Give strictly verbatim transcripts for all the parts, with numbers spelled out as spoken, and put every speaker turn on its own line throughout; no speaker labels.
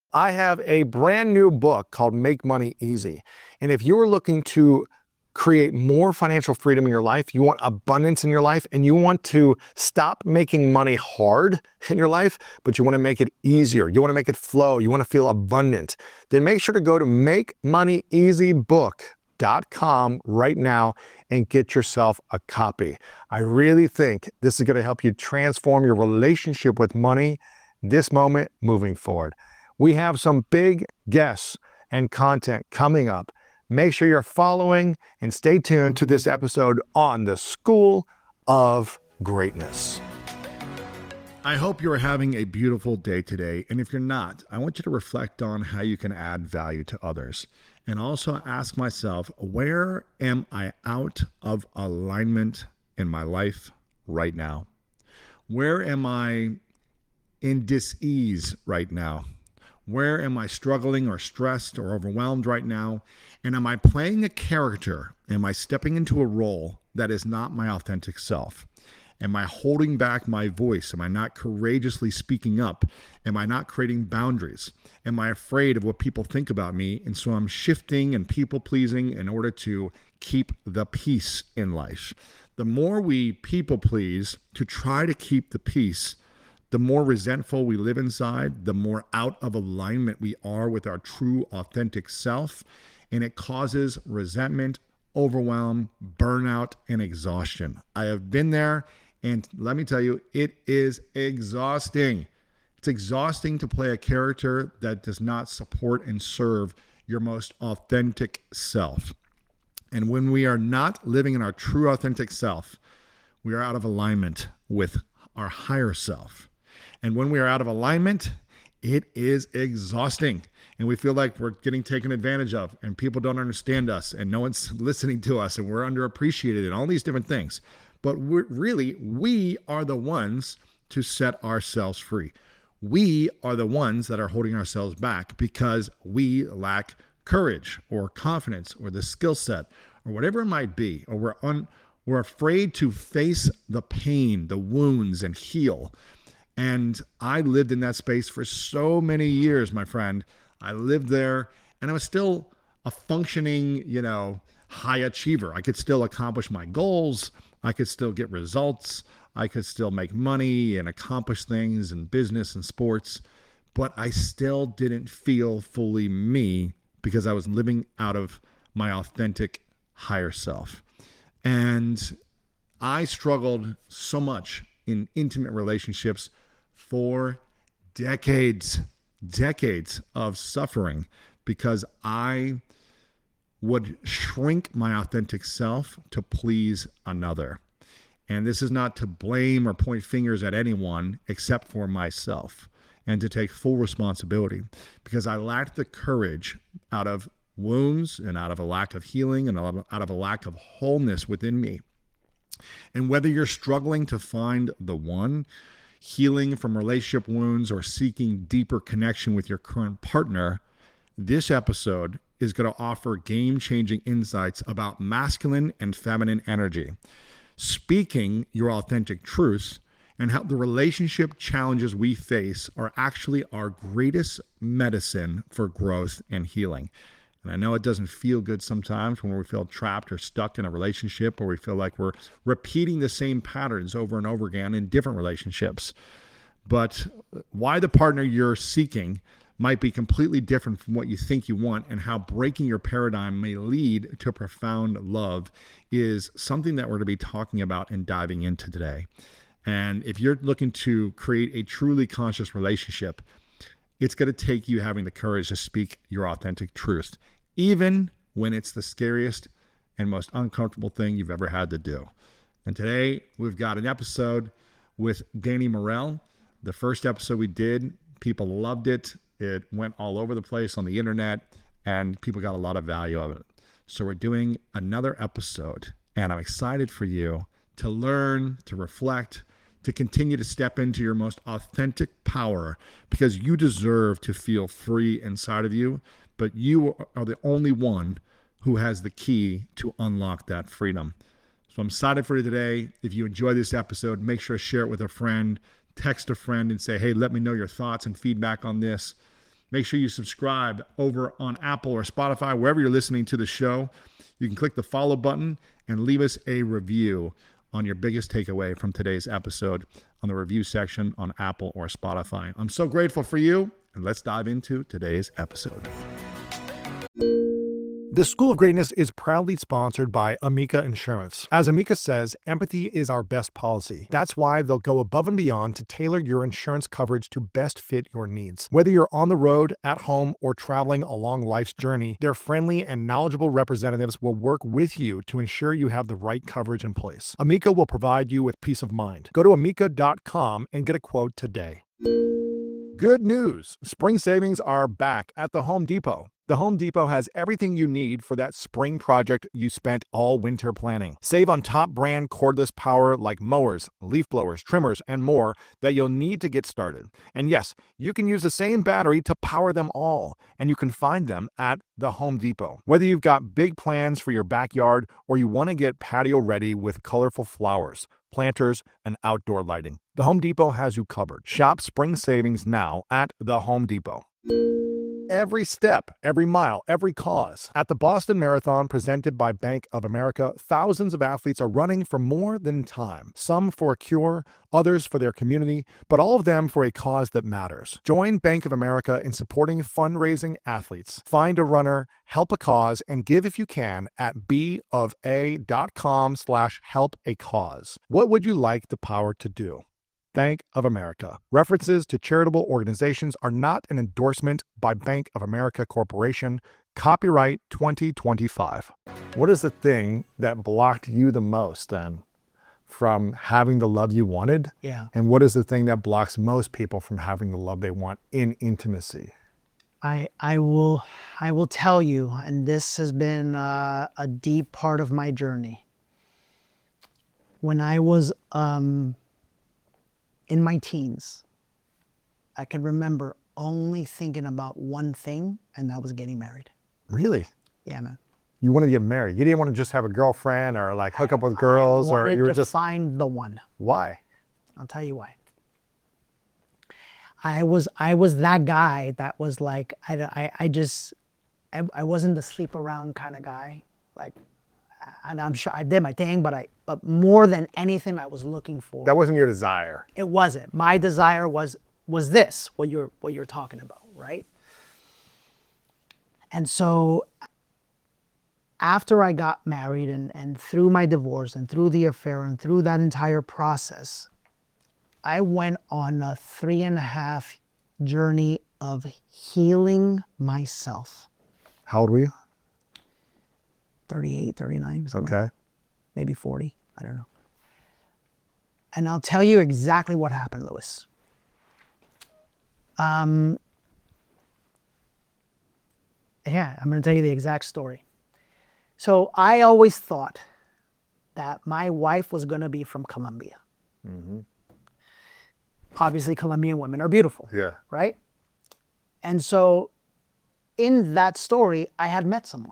I have a brand new book called Make Money Easy. And if you're looking to create more financial freedom in your life, you want abundance in your life, and you want to stop making money hard in your life, but you want to make it easier, you want to make it flow, you want to feel abundant, then make sure to go to make money easy book dot com right now and get yourself a copy. I really think this is going to help you transform your relationship with money this moment moving forward. We have some big guests and content coming up. Make sure you're following and stay tuned to this episode on the School of Greatness. I hope you're having a beautiful day today. And if you're not, I want you to reflect on how you can add value to others. And also ask myself, where am I out of alignment in my life right now? Where am I in dis-ease right now? Where am I struggling or stressed or overwhelmed right now? And am I playing a character? Am I stepping into a role that is not my authentic self? Am I holding back my voice? Am I not courageously speaking up? Am I not creating boundaries? Am I afraid of what people think about me? And so I'm shifting and people pleasing in order to keep the peace in life. The more we people please to try to keep the peace, the more resentful we live inside, the more out of alignment we are with our true, authentic self. And it causes resentment, overwhelm, burnout, and exhaustion. I have been there, and let me tell you, it is exhausting. It's exhausting to play a character that does not support and serve your most authentic self. And when we are not living in our true, authentic self, we are out of alignment with our higher self. And when we are out of alignment, it is exhausting. And we feel like we're getting taken advantage of, and people don't understand us, and no one's listening to us, and we're underappreciated, and all these different things. But we're really, we are the ones to set ourselves free. We are the ones that are holding ourselves back because we lack courage or confidence or the skill set or whatever it might be, or we're un, we're afraid to face the pain, the wounds, and heal. And I lived in that space for so many years, my friend. I lived there, and I was still a functioning, you know, high achiever. I could still accomplish my goals. I could still get results. I could still make money and accomplish things in business and sports. But I still didn't feel fully me because I was living out of my authentic higher self. And I struggled so much in intimate relationships for decades, decades of suffering because I would shrink my authentic self to please another. And this is not to blame or point fingers at anyone except for myself, and to take full responsibility, because I lacked the courage out of wounds and out of a lack of healing and out of a lack of wholeness within me. And whether you're struggling to find the one, healing from relationship wounds, or seeking deeper connection with your current partner, this episode is going to offer game-changing insights about masculine and feminine energy, speaking your authentic truths, and how the relationship challenges we face are actually our greatest medicine for growth and healing. And I know it doesn't feel good sometimes when we feel trapped or stuck in a relationship, or we feel like we're repeating the same patterns over and over again in different relationships. But why the partner you're seeking might be completely different from what you think you want, and how breaking your paradigm may lead to profound love is something that we're going to be talking about and diving into today. And if you're looking to create a truly conscious relationship, it's going to take you having the courage to speak your authentic truth, even when it's the scariest and most uncomfortable thing you've ever had to do. And today we've got an episode with Danny Morell. The first episode we did, people loved it. It went all over the place on the internet, and people got a lot of value out of it. So we're doing another episode, and I'm excited for you to learn, to reflect, to continue to step into your most authentic power, because you deserve to feel free inside of you, but you are the only one who has the key to unlock that freedom. So I'm excited for you today. If you enjoy this episode, make sure to share it with a friend, text a friend and say, hey, let me know your thoughts and feedback on this.
Make sure you subscribe over on Apple or Spotify, wherever you're listening to the show. You can click the follow button and leave us a review on your biggest takeaway from today's episode on the review section on Apple or Spotify. I'm so grateful for you, and let's dive into today's episode.
The School of Greatness is proudly sponsored by Amica Insurance. As Amica says, empathy is our best policy. That's why they'll go above and beyond to tailor your insurance coverage to best fit your needs. Whether you're on the road, at home, or traveling along life's journey, their friendly and knowledgeable representatives will work with you to ensure you have the right coverage in place. Amica will provide you with peace of mind. Go to amica dot com and get a quote today. Good news! Spring savings are back at the Home Depot. The Home Depot has everything you need for that spring project you spent all winter planning. Save on top brand cordless power like mowers, leaf blowers, trimmers, and more that you'll need to get started. And yes, you can use the same battery to power them all, and you can find them at the Home Depot. Whether you've got big plans for your backyard or you want to get patio ready with colorful flowers, planters, and outdoor lighting, the Home Depot has you covered. Shop spring savings now at the Home Depot. Every step, every mile, every cause. At the Boston Marathon presented by Bank of America, thousands of athletes are running for more than time. Some for a cure, others for their community, but all of them for a cause that matters. Join Bank of America in supporting fundraising athletes. Find a runner, help a cause, and give if you can at b of a dot com slash help a cause. What would you like the power to do? Bank of America. References to charitable organizations are not an endorsement by Bank of America Corporation. Copyright twenty twenty-five. What is the thing that blocked you the most then from having the love you wanted?
Yeah.
And what is the thing that blocks most people from having the love they want in intimacy?
I I will I will tell you, and this has been uh, a deep part of my journey. When I was um, in my teens, I can remember only thinking about one thing, and that was getting married.
Really?
Yeah, man.
You wanted to get married. You didn't want to just have a girlfriend or like hook up with girls,
I
or
wanted
you were
to
just,
find the one.
why?
I'll tell you why. I was I was that guy that was like I I, I just I, I wasn't the sleep around kind of guy. Like, and I'm sure I did my thing, but I but more than anything, I was looking for.
That wasn't your desire.
It wasn't. My desire was was this what you're what you're talking about, right? And so after I got married and and through my divorce and through the affair and through that entire process, I went on a three and a half journey of healing myself.
How old were you?
thirty-eight, thirty-nine. somewhere.
Okay.
Maybe forty. I don't know. And I'll tell you exactly what happened, Louis. Um, yeah, I'm going to tell you the exact story. So I always thought that my wife was going to be from Colombia.
Mm-hmm.
Obviously, Colombian women are beautiful,
Yeah.
right? And so in that story, I had met someone.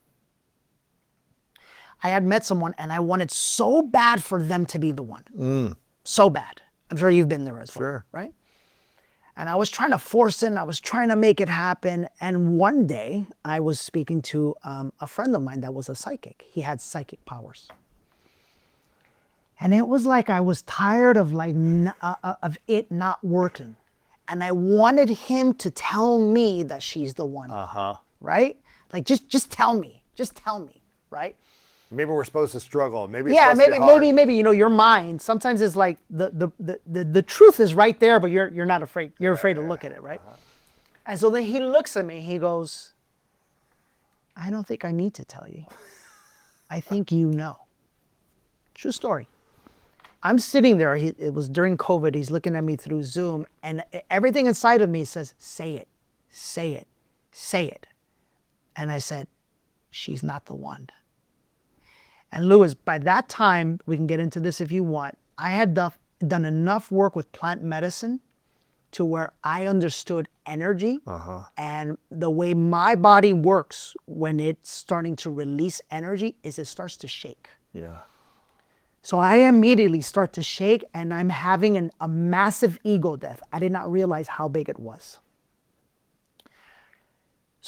I had met someone and I wanted so bad for them to be the one.
Mm.
So bad. I'm sure you've been there as well,
Sure.
right? And I was trying to force it, I was trying to make it happen. And one day I was speaking to um, a friend of mine that was a psychic. He had psychic powers. And it was like I was tired of like n- uh, uh, of it not working. And I wanted him to tell me that she's the one,
Uh-huh.
right? Like just just tell me, just tell me, right?
Maybe we're supposed to struggle. Maybe it's
Yeah,
supposed to be
maybe,
hard.
maybe, maybe, you know, your mind, sometimes it's like the, the, the, the, the truth is right there, but you're, you're not afraid. You're afraid to look at it, right? And so then he looks at me, he goes, I don't think I need to tell you. I think you know. True story. I'm sitting there, he, it was during COVID, he's looking at me through Zoom, and everything inside of me says, say it, say it, say it. And I said, she's not the one. And Louis, by that time, we can get into this if you want, I had done, done enough work with plant medicine to where I understood energy
Uh-huh.
and the way my body works when it's starting to release energy is it starts to shake.
Yeah.
So I immediately start to shake and I'm having an, a massive ego death. I did not realize how big it was.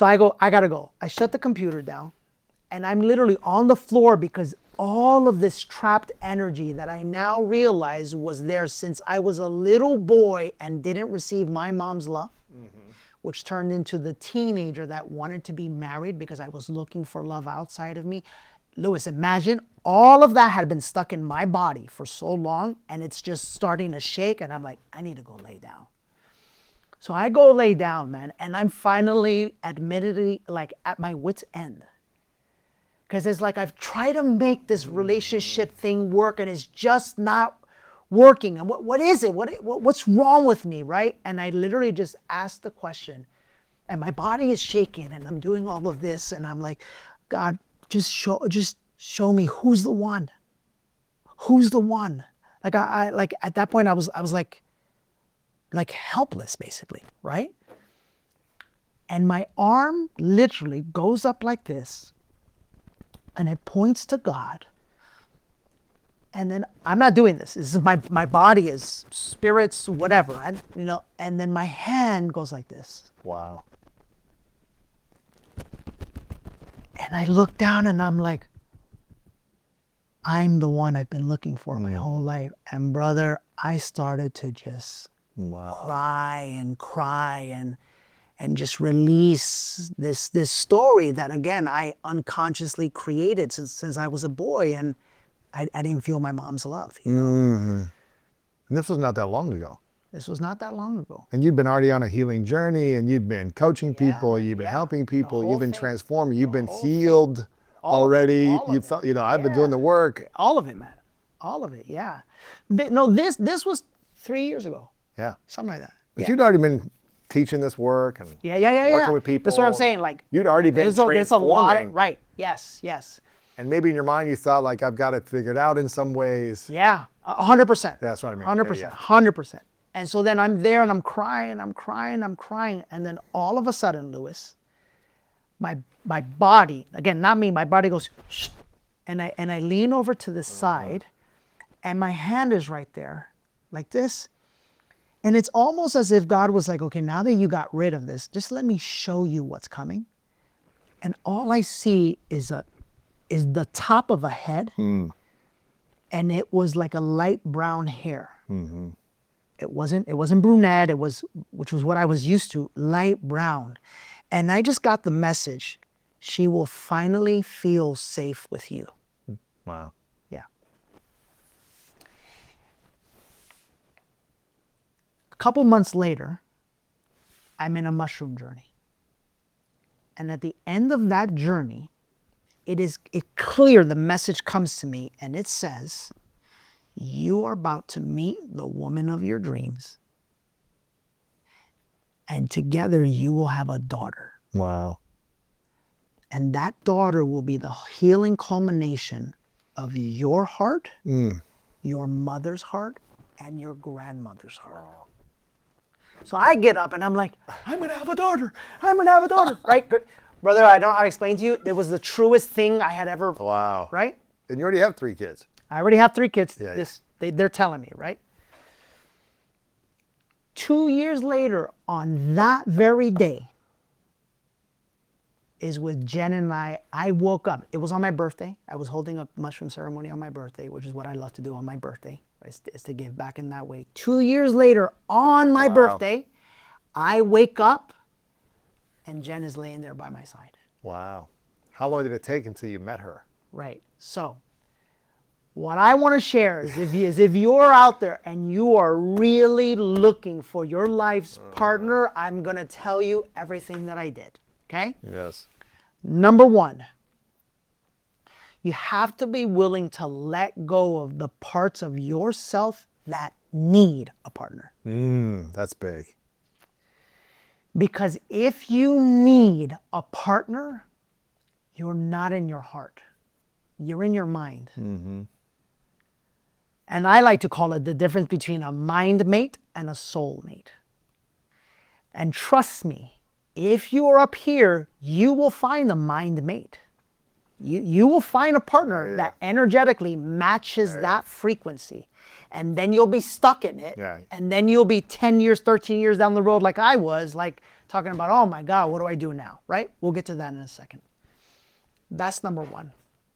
So I go, I gotta go. I shut the computer down and I'm literally on the floor because all of this trapped energy that I now realize was there since I was a little boy and didn't receive my mom's love, mm-hmm. which turned into the teenager that wanted to be married because I was looking for love outside of me. Lewis, imagine all of that had been stuck in my body for so long and it's just starting to shake and I'm like, I need to go lay down. So I go lay down, man, and I'm finally admittedly like at my wit's end. Because it's like I've tried to make this relationship thing work and it's just not working. And what, what is it? What, what What's wrong with me, right? And I literally just asked the question and my body is shaking and I'm doing all of this and I'm like, God, just show, just show me who's the one. Who's the one? Like I, I like at that point I was, I was like, like helpless basically, right? And my arm literally goes up like this and it points to God. And then I'm not doing this. This is my, my body is spirits, whatever, I, you know, and then my hand goes like this.
Wow.
And I look down and I'm like, I'm the one I've been looking for my whole life. And brother, I started to just
Wow.
cry and cry and and just release this this story that again I unconsciously created since since I was a boy and I, I didn't feel my mom's love. You know?
Mm-hmm. And this was not that long ago.
This was not that long ago.
And you've been already on a healing journey and you've been coaching
Yeah,
people, you've been
yeah.
helping people,
whole
you've been
thing.
transforming, you've been
whole thing.
healed
All of it.
already.
All of
You
it.
felt, you know, I've been
Yeah.
doing the work.
All of it, man. All of it, yeah. Th- No, this this was three years ago.
Yeah.
Something like that.
But
Yeah.
you'd already been teaching this work and
Yeah, yeah, yeah,
working
yeah.
with people.
That's what I'm saying. Like
You'd already been
there's a, there's a lot
transforming.
of, right. Yes, yes.
And maybe in your mind you thought like, I've got it figured out in some ways.
Yeah, a hundred percent.
That's what I mean.
A hundred
Yeah,
percent.
yeah.
Hundred percent. And so then I'm there and I'm crying, I'm crying, I'm crying, and then all of a sudden, Lewis, my my body, again, not me, my body goes, shh, and I and I lean over to the side, and my hand is right there, like this. And it's almost as if God was like, okay, now that you got rid of this, just let me show you what's coming. And all I see is a is the top of a head,
Mm.
and it was like a light brown hair.
Mm-hmm.
It wasn't it wasn't brunette, it was, which was what I was used to, light brown. And I just got the message, she will finally feel safe with you.
Wow.
Yeah. A couple months later, I'm in a mushroom journey. And at the end of that journey, it is it clear the message comes to me and it says, you are about to meet the woman of your dreams. And together you will have a daughter.
Wow.
And that daughter will be the healing culmination of your heart,
Mm.
your mother's heart, and your grandmother's heart. So I get up and I'm like, I'm gonna have a daughter. I'm gonna have a daughter. Right? Brother, I don't know how to explain to you. It was the truest thing I had ever,
Wow.
right?
And you already have three kids.
I already have three kids.
Yeah,
This they, they're telling me, right? Two years later, on that very day, is with Jen and I. I woke up. It was on my birthday. I was holding a mushroom ceremony on my birthday, which is what I love to do on my birthday, is, is to give back in that way. Two years later, on my
Wow.
birthday, I wake up, and Jen is laying there by my side.
Wow. How long did it take until you met her?
Right. So what I want to share is if, you, is if you're out there and you are really looking for your life's partner, I'm going to tell you everything that I did. Okay?
Yes.
Number one, you have to be willing to let go of the parts of yourself that need a partner.
Mm, that's big.
Because if you need a partner, you're not in your heart. You're in your mind.
Mm-hmm.
And I like to call it the difference between a mind mate and a soul mate. And trust me, if you are up here, you will find a mind mate. You, you will find a partner
Yeah.
that energetically matches that frequency. And then you'll be stuck in it.
Yeah.
And then you'll be ten years, thirteen years down the road like I was, like talking about, oh my God, what do I do now? Right? We'll get to that in a second. That's number one.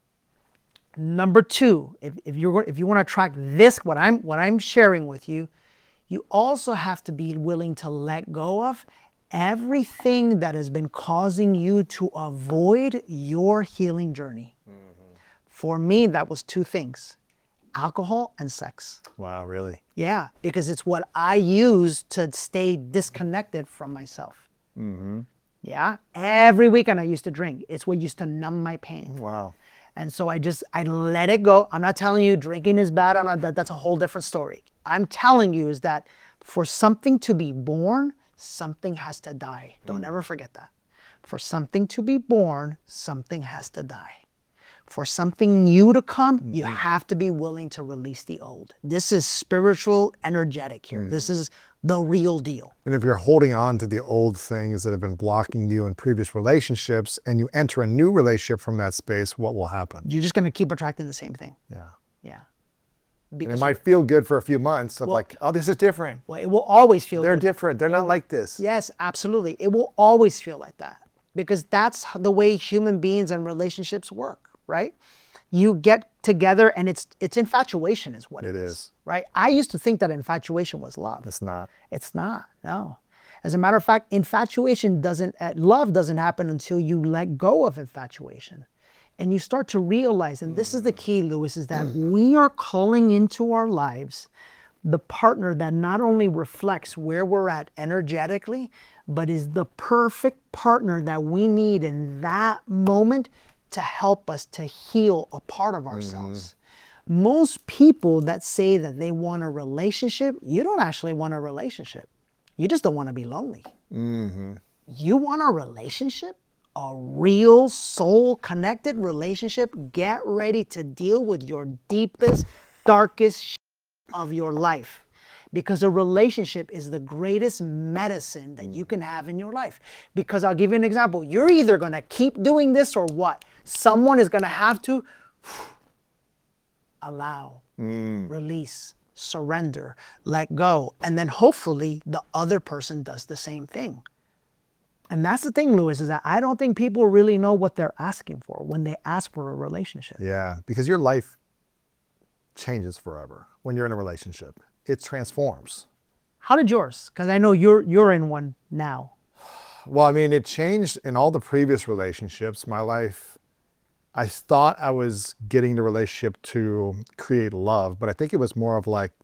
Number two, if, if you're if you want to attract this, what I'm what I'm sharing with you, you also have to be willing to let go of everything that has been causing you to avoid your healing journey. Mm-hmm. For me, that was two things: alcohol and sex.
Wow, really?
Yeah, because it's what I use to stay disconnected from myself.
Mm-hmm.
Yeah, every weekend I used to drink. It's what used to numb my pain.
Wow.
And so I just, I let it go. I'm not telling you drinking is bad. I'm not, that, that's a whole different story. I'm telling you is that for something to be born, something has to die. Don't ever forget that. For something to be born, something has to die. For something new to come, mm-hmm. you have to be willing to release the old. This is spiritual, energetic here. Mm-hmm. This is the real deal.
And if you're holding on to the old things that have been blocking you in previous relationships and you enter a new relationship from that space, what will happen?
You're just going to keep attracting the same thing.
Yeah.
Yeah.
And it might feel good for a few months of well, like, oh, this is different.
Well, it will always feel
They're
good.
different. They're not like this.
Yes, absolutely. It will always feel like that because that's the way human beings and relationships work, right? You get together and it's it's infatuation is what it,
it
is,
is.
Right? I used to think that infatuation was love.
It's not.
It's not, no. As a matter of fact, infatuation doesn't, uh, love doesn't happen until you let go of infatuation. And you start to realize, and this is the key, Lewis, is that we are calling into our lives the partner that not only reflects where we're at energetically, but is the perfect partner that we need in that moment to help us to heal a part of ourselves. Mm-hmm. Most people that say that they want a relationship, you don't actually want a relationship. You just don't want to be lonely. Mm-hmm. You want a relationship, a real soul-connected relationship. Get ready to deal with your deepest, darkest shit of your life. Because a relationship is the greatest medicine that you can have in your life. Because I'll give you an example. You're either going to keep doing this or what? Someone is going to have to allow, mm. release, surrender, let go. And then hopefully the other person does the same thing. And that's the thing, Lewis, is that I don't think people really know what they're asking for when they ask for a relationship.
Yeah, because your life changes forever when you're in a relationship. It transforms.
How did yours? Because I know you're you're in one now.
Well, I mean, it changed in all the previous relationships. My life, I thought I was getting the relationship to create love, but I think it was more of like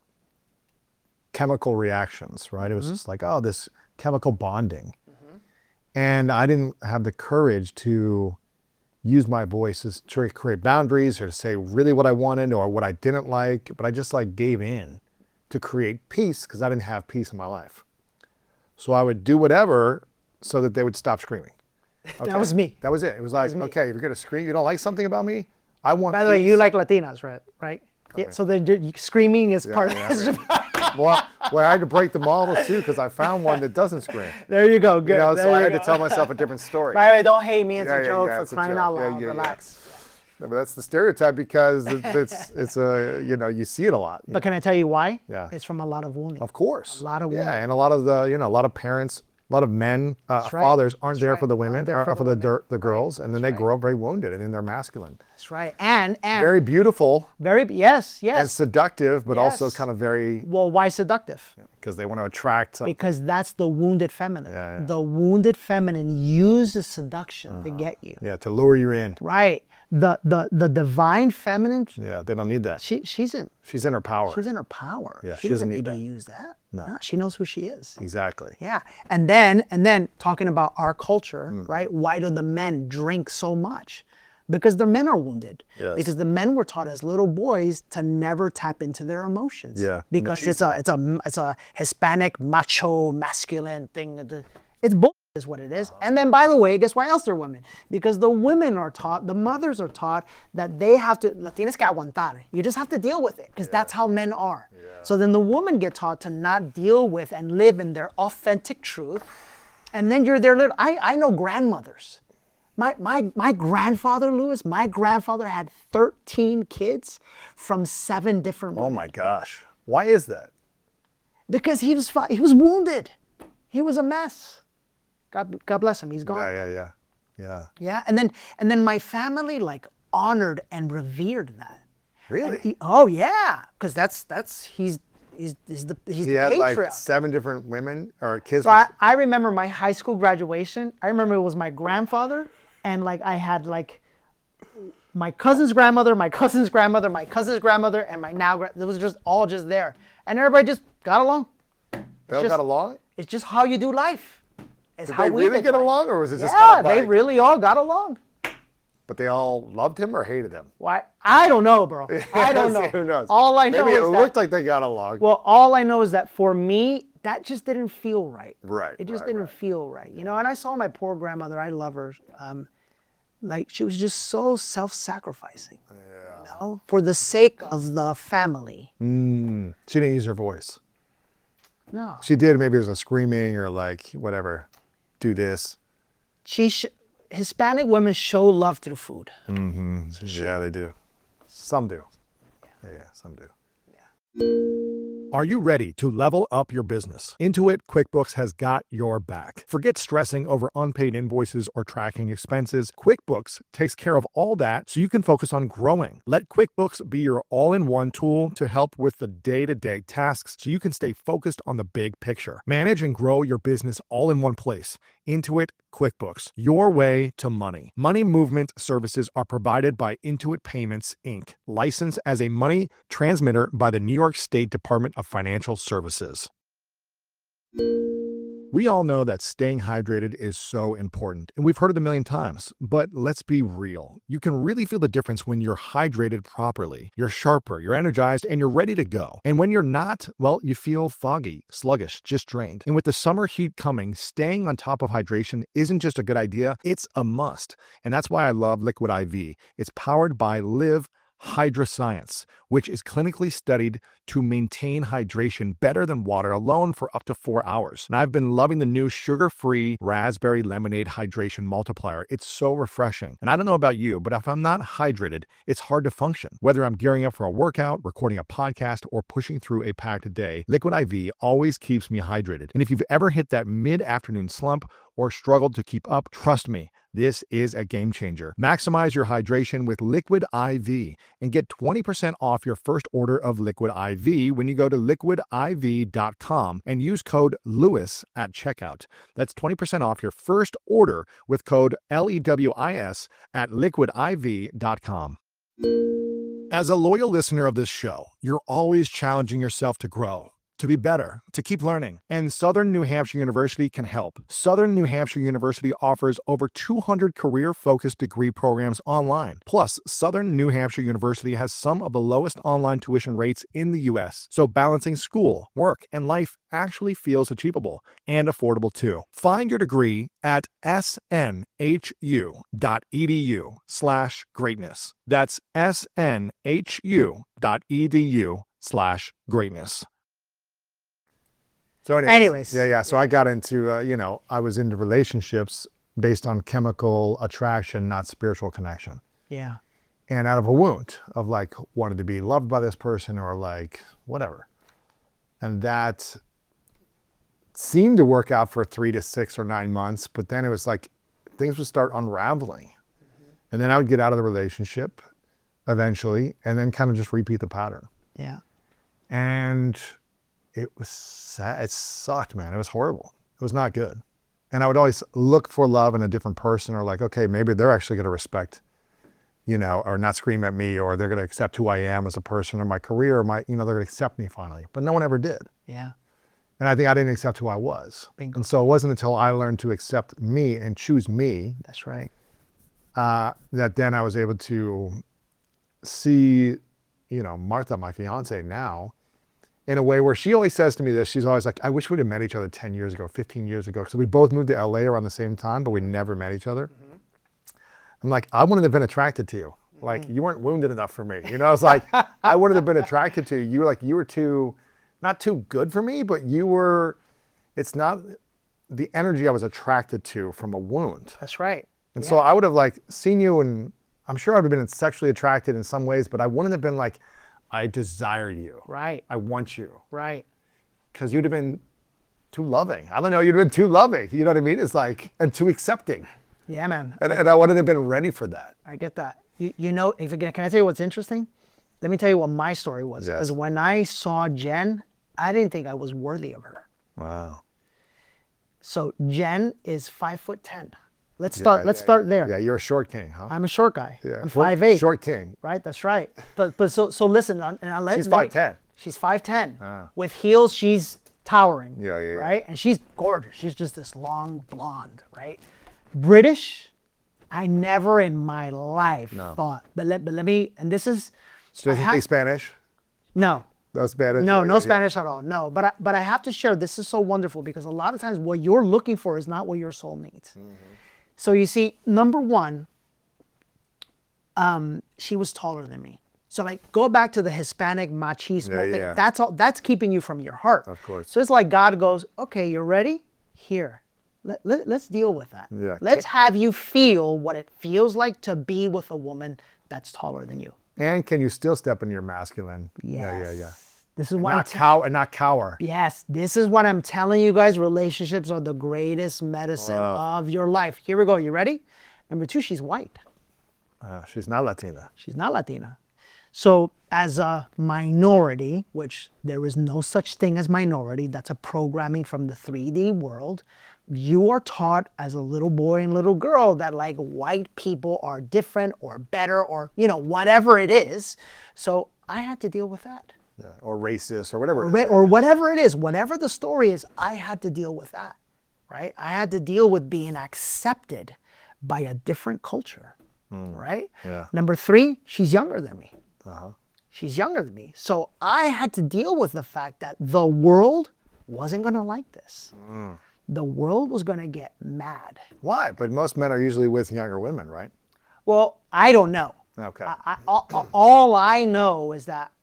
chemical reactions, right? It was mm-hmm. just like, oh, this chemical bonding. Mm-hmm. And I didn't have the courage to use my voices to create boundaries or to say really what I wanted or what I didn't like, but I just like gave in to create peace because I didn't have peace in my life. So I would do whatever so that they would stop screaming. Okay?
That was me.
That was it. It was like, was okay, if you're going to scream, you don't like something about me? I want
By the
peace.
way, you like Latinas, right? Right? Okay. Yeah, so the screaming is
yeah,
part
yeah,
of it.
Yeah. well, well, I had to break the model too because I found one that doesn't scream.
There you go. Good.
You know,
there
so I had
go.
to tell myself a different story.
By the way, don't hate me. It's
yeah,
a
yeah,
joke
yeah,
for crying out loud.
Yeah, yeah,
Relax.
Yeah. But that's the stereotype because it's it's a you know you see it a lot.
But can I tell you why?
Yeah,
it's from a lot of wounding.
Of course,
a lot of wounding.
Yeah, and a lot of the you know a lot of parents, a lot of men, uh,
right.
fathers aren't
That's
there
right.
for the women,
there
or
for
for
the,
the dirt, the girls, and then
That's
they
right.
grow up very wounded and then they're masculine.
That's right, and and
very beautiful,
very yes, yes,
and seductive, but
yes.
also kind of very
well. Why seductive?
Because they want to attract. Something.
Because that's the wounded feminine.
Yeah, yeah.
The wounded feminine uses seduction uh-huh. to get you.
Yeah, to lure you in.
Right. The the the divine feminine.
Yeah, they don't need that.
She she's in.
She's in her power.
She's in her power.
Yeah,
she,
she doesn't
doesn't need
that.
to use that.
No.
no, she knows who she is.
Exactly.
Yeah, and then and then talking about our culture,
mm.
right? Why do the men drink so much? Because the men are wounded.
Yes.
Because the men were taught as little boys to never tap into their emotions.
Yeah.
Because it's a it's a it's a Hispanic macho masculine thing. It's bull. Is what it is. And then, by the way, guess why else they're women? Because the women are taught, the mothers are taught that they have to, la tienes que aguantar. You just have to deal with it because yeah. that's how men are. Yeah. So then the woman get taught to not deal with and live in their authentic truth. And then you're there little, I, I know grandmothers. My, my, my grandfather, Lewis, my grandfather had thirteen kids from seven different women.
Oh my gosh. Why is that?
Because he was, he was wounded. He was a mess. God, God bless him. He's gone.
Yeah, yeah, yeah, yeah.
Yeah, and then and then my family like honored and revered that.
Really?
He- oh yeah, because that's that's he's he's he's the he's
He
the
had like
patriarch.
seven different women or kids.
So I, I remember my high school graduation. I remember it was my grandfather, and like I had like my cousin's grandmother, my cousin's grandmother, my cousin's grandmother, and my now gra- it was just all just there, and everybody just got along.
They all
just-
got along?
It's just how you do life. It's
Did
how
they
we
really
did
get
life.
along, or was it just
Yeah,
kind of
they
like,
really all got along.
but they all loved him or hated him?
Why? I don't know, bro. I don't know.
Who knows?
All I know
Maybe it
is
looked
that,
like they got along.
well, all I know is that for me, that just didn't feel right.
Right,
It just
right,
didn't
right.
feel right, you know. And I saw my poor grandmother. I love her. Um, like she was just so self-sacrificing, you know, for the sake of the family.
Mm, she didn't use her voice.
No,
She did. Maybe it was a screaming or like whatever. Do this.
she. Sh- Hispanic women show love through food.
Mm-hmm. Yeah, they do. Some do. Yeah, yeah, some do. Are you ready to level up your business? Intuit QuickBooks has got your back. Forget stressing over unpaid invoices or tracking expenses. QuickBooks takes care of all that so you can focus on growing. Let QuickBooks be your all-in-one tool to help with the day-to-day tasks so you can stay focused on the big picture. Manage and grow your business all in one place. Intuit QuickBooks, your way to money. Money movement services are provided by Intuit Payments, Incorporated, licensed as a money transmitter by the New York State Department of Financial Services. We all know that staying hydrated is so important, and we've heard it a million times, but let's be real. You can really feel the difference when you're hydrated properly. You're sharper, you're energized, and you're ready to go. And when you're not, well, you feel foggy, sluggish, just drained. And with the summer heat coming, staying on top of hydration isn't just a good idea, it's a must. And that's why I love Liquid I V. It's powered by Live Hydroscience, which is clinically studied to maintain hydration better than water alone for up to four hours. And I've been loving the new sugar-free raspberry lemonade hydration multiplier. It's so refreshing. And I don't know about you, but if I'm not hydrated, it's hard to function. Whether I'm gearing up for a workout, recording a podcast, or pushing through a packed day, Liquid I V always keeps me hydrated. And if you've ever hit that mid-afternoon slump or struggled to keep up, trust me, this is a game changer. Maximize your hydration with Liquid I V and get twenty percent off your first order of Liquid I V when you go to liquid I V dot com and use code Lewis at checkout. That's twenty percent off your first order with code L E W I S at liquid I V dot com. As a loyal listener of this show, you're always challenging yourself to grow, to be better, to keep learning. And Southern New Hampshire University can help. Southern New Hampshire University offers over two hundred career-focused degree programs online. Plus, Southern New Hampshire University has some of the lowest online tuition rates in the U S. So balancing school, work, and life actually feels achievable and affordable too. Find your degree at snhu.edu slash greatness. That's snhu.edu slash greatness. So anyways,
Anyways.
yeah, yeah. So I got into, uh, you know, I was into relationships based on chemical attraction, not spiritual connection.
Yeah.
And out of a wound of like wanted to be loved by this person or like whatever. And that seemed to work out for three to six or nine months, but then it was like things would start unraveling. Mm-hmm. And then I would get out of the relationship eventually and then kind of just repeat the pattern.
Yeah.
And it was sad. It sucked, man. It was horrible. It was not good. And I would always look for love in a different person or like, okay, maybe they're actually going to respect, you know, or not scream at me, or they're going to accept who I am as a person or my career, or my, you know, they're going to accept me finally. But no one ever did.
Yeah.
And I think I didn't accept who I was.
Bingo.
And so it wasn't until I learned to accept me and choose me
That's right.
uh, that then I was able to see, you know, Martha, my fiance now, in a way where she always says to me this. She's always like, I wish we'd have met each other ten years ago, fifteen years ago. So we both moved to L A around the same time, but we never met each other. Mm-hmm. I'm like, I wouldn't have been attracted to you. Like, mm-hmm. you weren't wounded enough for me. You know, I was like, I wouldn't have been attracted to you. You were like, you were too, not too good for me, but you were, it's not the energy I was attracted to from a wound.
That's right.
And
Yeah.
so I would have like seen you, and I'm sure I would have been sexually attracted in some ways, but I wouldn't have been like, I desire you.
Right.
I want you.
Right.
Because you'd have been too loving. I don't know. You've been too loving. You know what I mean? It's like, and too accepting.
Yeah, man.
And, and I wouldn't have been ready for that.
I get that. You, you know, if again, can I tell you what's interesting? Let me tell you what my story was.
Yes.
Because when I saw Jen, I didn't think I was worthy of her.
Wow.
So Jen is five foot ten. Let's start. let's start there.
Yeah, you're a short king, huh?
I'm a short guy.
yeah.
I'm
Short-
five eight.
Short king.
Right. That's right. But but so so listen. And I let
She's
let me-
five ten.
She's five ten.
Ah.
With heels, she's towering.
Yeah, yeah, yeah.
Right. And she's gorgeous. She's just this long blonde. Right. British. I never in my life
No.
thought. But let but let me. And this is
So does he
I ha-
speak Spanish?
no.
No Spanish?
No,
Yeah,
no
yeah.
Spanish at all. No, but I, but I have to share. This is so wonderful because a lot of times what you're looking for is not what your soul needs.
Mm-hmm.
So you see, number one, um, she was taller than me. So like, go back to the Hispanic machismo
Yeah,
thing.
yeah.
That's all. That's keeping you from your heart.
Of course.
So it's like God goes, okay, you're ready. Here, let, let, let's deal with that.
Yeah.
Let's have you feel what it feels like to be with a woman that's taller than you.
And can you still step into your masculine? Yeah, yeah, yeah.
This is why. I'm
Not
t-
cow and not cower.
Yes, this is what I'm telling you guys. Relationships are the greatest medicine
Wow.
of your life. Here we go. You ready? Number two, she's white.
Uh, she's not Latina.
She's not Latina. So, as a minority, which there is no such thing as minority, that's a programming from the three D world. You are taught as a little boy and little girl that like white people are different or better or, you know, whatever it is. So, I had to deal with that.
Yeah. Or racist or whatever. it
Or,
is.
or whatever it is, whatever the story is, I had to deal with that, right? I had to deal with being accepted by a different culture, right?
Yeah.
Number three, she's younger than me.
Uh-huh.
She's younger than me. So I had to deal with the fact that the world wasn't going to like this. The world was going to get mad.
Why? But most men are usually with younger women, right?
Well, I don't know.
Okay.
I, I, all, all I know is that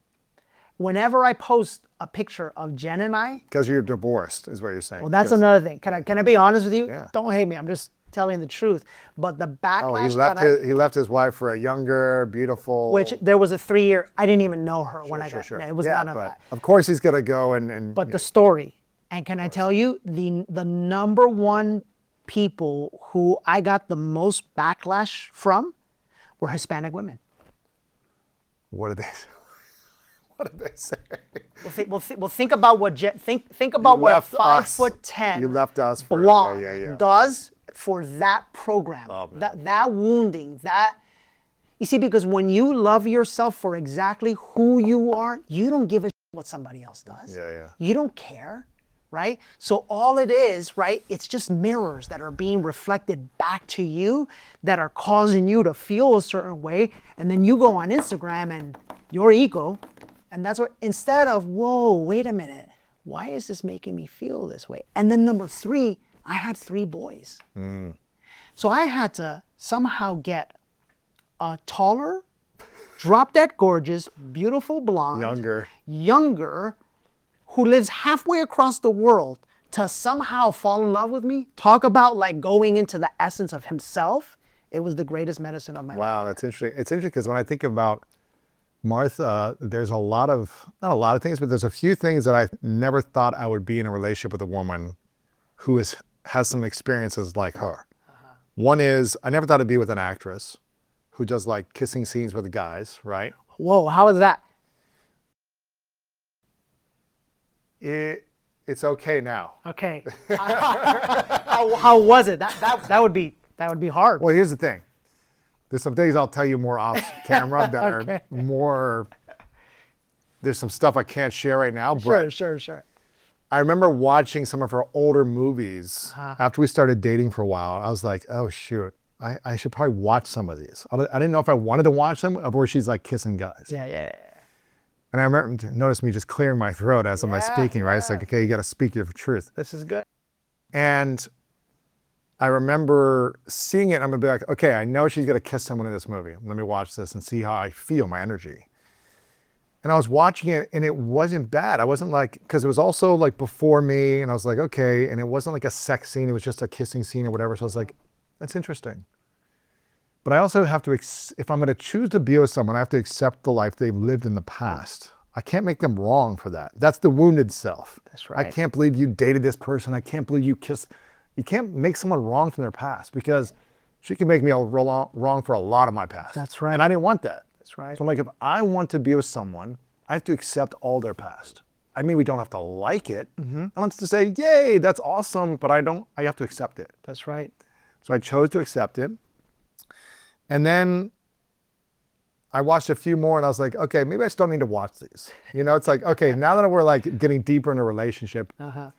whenever I post a picture of Jen and I,
Because you're divorced, is what you're saying.
well, that's
'Cause-
another thing. Can I can I be honest with you?
Yeah.
Don't hate me. I'm just telling the truth. But the backlash
Oh, he
that
left
I,
his, he left his wife for a younger, beautiful.
which there was a three year. I didn't even know her when I
Sure,
got.
sure.
It was
yeah,
none of
but
that.
of course he's gonna go and and.
But the story. And can I tell you the the number one people who I got the most backlash from were Hispanic women.
what did they? What did they say?
Well, think, well, th- well, think about what Jen, think think about
You
what
left
five
us.
foot ten
You left us for
blonde
yeah, yeah, yeah.
does for that program.
Oh, man.
that that wounding, that you see, because when you love yourself for exactly who you are, you don't give a shit what somebody else does.
Yeah, yeah.
You don't care, right? So all it is, right? It's just mirrors that are being reflected back to you that are causing you to feel a certain way, and then you go on Instagram and your ego. And that's what, instead of, whoa, wait a minute, why is this making me feel this way? And then number three, I had three boys. So I had to somehow get a taller, drop dead gorgeous, beautiful blonde,
Younger.
younger, who lives halfway across the world to somehow fall in love with me. Talk about like going into the essence of himself. It was the greatest medicine of my life.
Wow, that's interesting. It's interesting because when I think about Martha, there's a lot of, not a lot of things, but there's a few things that I never thought I would be in a relationship with a woman who is, has some experiences like her. One is, I never thought I'd be with an actress who does like kissing scenes with guys, right?
Whoa, how is that?
It, it's okay now.
Okay. how, how was it? That, that that would be that would be hard.
Well, here's the thing. There's some things I'll tell you more off camera that
Okay.
are more, there's some stuff I can't share right now, but
Sure, sure, sure.
I remember watching some of her older movies
Uh-huh.
after we started dating for a while. I was like, oh shoot, I, I should probably watch some of these. I, I didn't know if I wanted to watch them of where she's like kissing guys.
Yeah, yeah. yeah.
And I remember, notice me just clearing my throat as I'm
Yeah,
speaking, right? It's like, okay, you got to speak your truth.
This is good.
And I remember seeing it. I'm gonna be like, okay, I know she's gonna kiss someone in this movie. Let me watch this and see how I feel, my energy. And I was watching it, and it wasn't bad. I wasn't like, because it was also like before me, and I was like, okay. And it wasn't like a sex scene; it was just a kissing scene or whatever. So I was like, that's interesting. But I also have to, ex- if I'm gonna choose to be with someone, I have to accept the life they've lived in the past. I can't make them wrong for that. That's the wounded self.
That's
I
right.
can't believe you dated this person. I can't believe you kissed. You can't make someone wrong from their past because she can make me all wrong wrong for a lot of my past.
That's right.
And I didn't want that.
That's right.
So I'm like, if I want to be with someone, I have to accept all their past. I mean, we don't have to like it.
Mm-hmm.
I want to say, yay, that's awesome, but I don't, I have to accept it.
That's right.
So I chose to accept it. And then I watched a few more and I was like, okay, maybe I still need to watch these. You know, it's like, okay, now that we're like getting deeper in a relationship,
Uh-huh.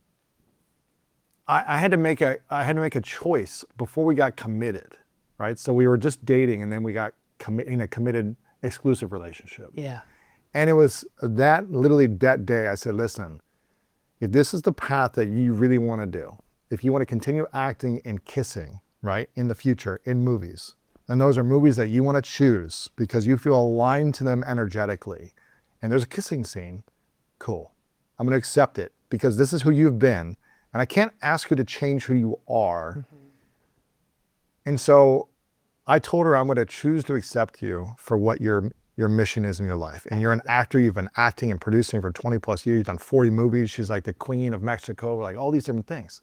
I, I had to make a, I had to make a choice before we got committed, right? So we were just dating and then we got commi- in a committed exclusive relationship.
Yeah.
And it was that literally that day I said, listen, if this is the path that you really want to do, if you want to continue acting and kissing, right, in the future, in movies, and those are movies that you want to choose because you feel aligned to them energetically, and there's a kissing scene, cool. I'm going to accept it because this is who you've been, and I can't ask you to change who you are. Mm-hmm. And so I told her I'm going to choose to accept you for what your your mission is in your life. And you're an actor, you've been acting and producing for twenty plus years, you've done forty movies, she's like the queen of Mexico, like all these different things.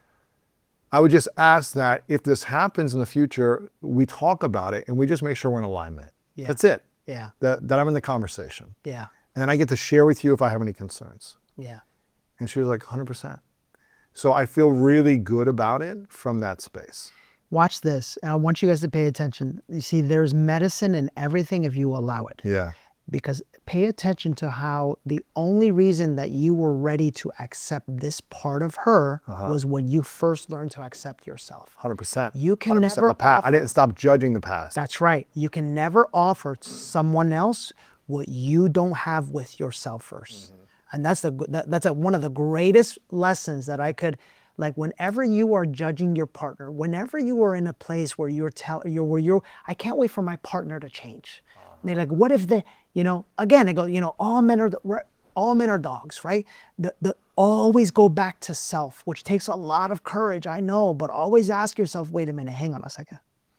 I would just ask that if this happens in the future, we talk about it and we just make sure we're in alignment.
Yeah.
That's it.
Yeah.
That, that I'm in the conversation.
Yeah.
And then I get to share with you if I have any concerns.
Yeah.
And she was like, one hundred percent. So I feel really good about it from that space.
Watch this. And I want you guys to pay attention. You see, there's medicine in everything if you allow it.
Yeah.
Because pay attention to how the only reason that you were ready to accept this part of her
Uh-huh.
was when you first learned to accept yourself.
one hundred percent.
You can
one hundred percent
never
the past.
offer,
I didn't stop judging the past.
that's right. You can never offer to someone else what you don't have with yourself first.
Mm-hmm.
And that's the that, that's a, one of the greatest lessons that I could, like, whenever you are judging your partner, whenever you are in a place where you're telling you're where you're, I can't wait for my partner to change. And they're like, what if the, you know, again, I go, you know, all men are the, all men are dogs, right? The the always go back to self, which takes a lot of courage, I know, but always ask yourself, wait a minute, hang on a second.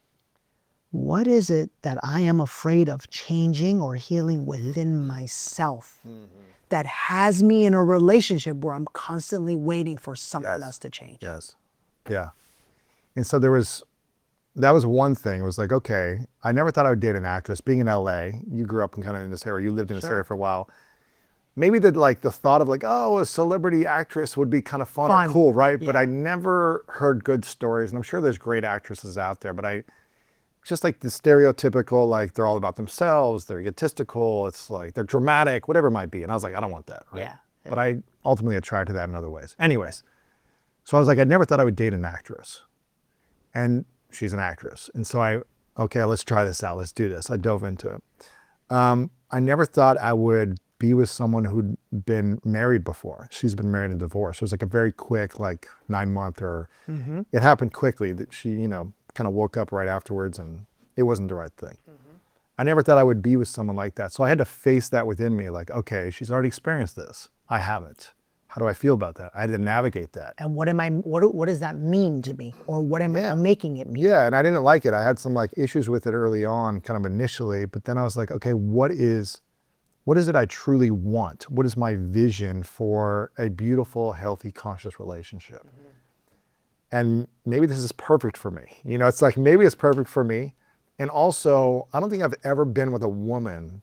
What is it that I am afraid of changing or healing within myself mm-hmm. that has me in a relationship where I'm constantly waiting for something
Yes.
else to change?
Yes. Yeah. And so there was, that was one thing. It was like, okay, I never thought I would date an actress. Being in L A, you grew up in kind of in this area, you lived in this
Sure.
area for a while. Maybe the like the thought of like, oh, a celebrity actress would be kind of fun,
Fun.
or cool, right?
Yeah.
But I never heard good stories, and I'm sure there's great actresses out there, but I just like the stereotypical, like they're all about themselves, they're egotistical, it's like they're dramatic, whatever it might be. And I was like, I don't want that. Right?
Yeah.
But I ultimately attracted that in other ways. Anyways, so I was like, I never thought I would date an actress. And she's an actress. And so I, okay, let's try this out. Let's do this. I dove into it. Um, I never thought I would be with someone who'd been married before. She's been married and divorced. It was like a very quick, like nine month or
Mm-hmm.
it happened quickly that she, you know, kind of woke up right afterwards and it wasn't the right thing. Mm-hmm. I never thought I would be with someone like that. So I had to face that within me. Like, okay, she's already experienced this. I haven't. How do I feel about that? I had to navigate that.
And what am I, what, what does that mean to me? Or what am I making it mean?
Yeah, and I didn't like it. I had some like issues with it early on, kind of initially, but then I was like, okay, what is, what is it I truly want? What is my vision for a beautiful, healthy, conscious relationship? Mm-hmm. And maybe this is perfect for me. You know, it's like, maybe it's perfect for me. And also, I don't think I've ever been with a woman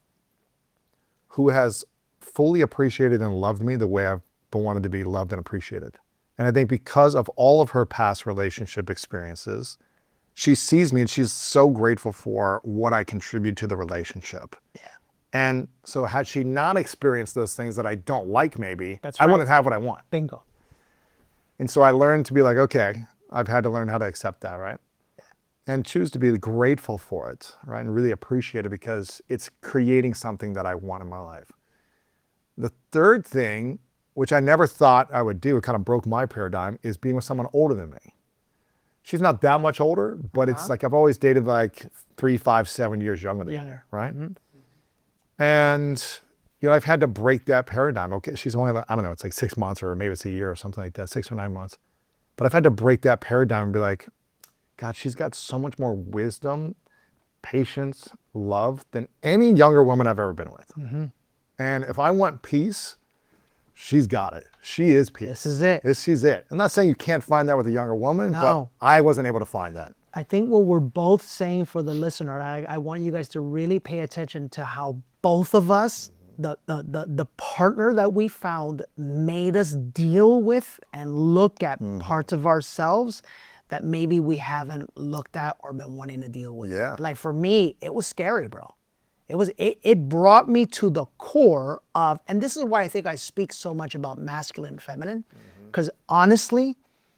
who has fully appreciated and loved me the way I've wanted to be loved and appreciated. And I think because of all of her past relationship experiences, she sees me and she's so grateful for what I contribute to the relationship.
Yeah.
And so had she not experienced those things that I don't like, maybe,
That's
I
right.
wouldn't have what I want.
Bingo.
And so I learned to be like, okay, I've had to learn how to accept that, right? And choose to be grateful for it, right? And really appreciate it because it's creating something that I want in my life. The third thing, which I never thought I would do, it kind of broke my paradigm, is being with someone older than me. She's not that much older, but
Uh-huh.
it's like I've always dated like three, five, seven years younger than
Younger.
me, right?
Mm-hmm.
And you know, I've had to break that paradigm. Okay, she's only like, I don't know, it's like six months or maybe it's a year or something like that, six or nine months. But I've had to break that paradigm and be like, God, she's got so much more wisdom, patience, love than any younger woman I've ever been with.
Mm-hmm.
And if I want peace, she's got it. She is peace.
This is it.
This, she's it. I'm not saying you can't find that with a younger woman,
No.
but I wasn't able to find that.
I think what we're both saying for the listener, I, I want you guys to really pay attention to how both of us, the, the, the, the partner that we found made us deal with and look at
Mm-hmm.
parts of ourselves that maybe we haven't looked at or been wanting to deal with.
Yeah.
Like for me, it was scary, bro. It was, it, it brought me to the core of, and this is why I think I speak so much about masculine and feminine, because honestly,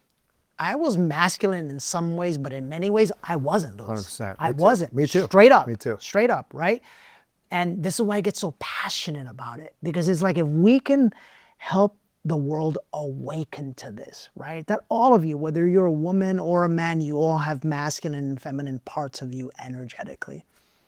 I was masculine in some ways, but in many ways, I wasn't. Louis.
one hundred percent.
I
Me too.
wasn't.
Me too.
Straight up.
Me too.
Straight up, right? And this is why I get so passionate about it, because it's like if we can help the world awaken to this, right? That all of you, whether you're a woman or a man, you all have masculine and feminine parts of you energetically.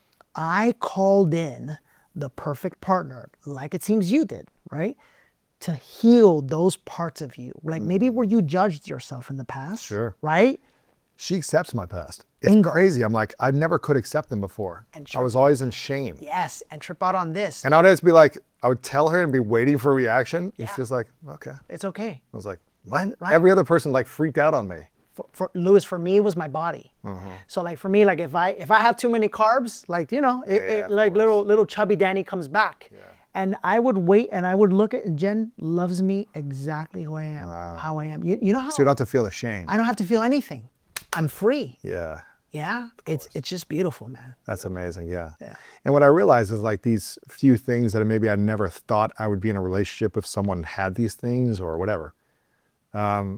I called in the perfect partner, like it seems you did, right? To heal those parts of you. Like maybe where you judged yourself in the past.
Sure.
Right?
She accepts my past. It's
Bingo.
crazy. I'm like, I never could accept them before.
And
I was always in shame.
Yes. And trip out on this.
And I would just be like, I would tell her and be waiting for a reaction.
Yeah.
It's just like, okay.
It's okay.
I was like, what?
Right.
Every other person like freaked out on me.
For, for Louis, for me, it was my body.
Mm-hmm.
So like for me, like if I if I have too many carbs, like you know, it,
Yeah,
it,
of
like little little chubby Danny comes back. And I would wait and I would look at, and Jen loves me exactly who I am,
Wow.
how I am. You, you know how
So you don't have to feel ashamed.
I don't have to feel anything. I'm free.
Yeah.
Yeah. It's it's just beautiful, man.
That's amazing. Yeah.
Yeah.
And what I realized is like these few things that maybe I never thought I would be in a relationship if someone had these things or whatever. Um,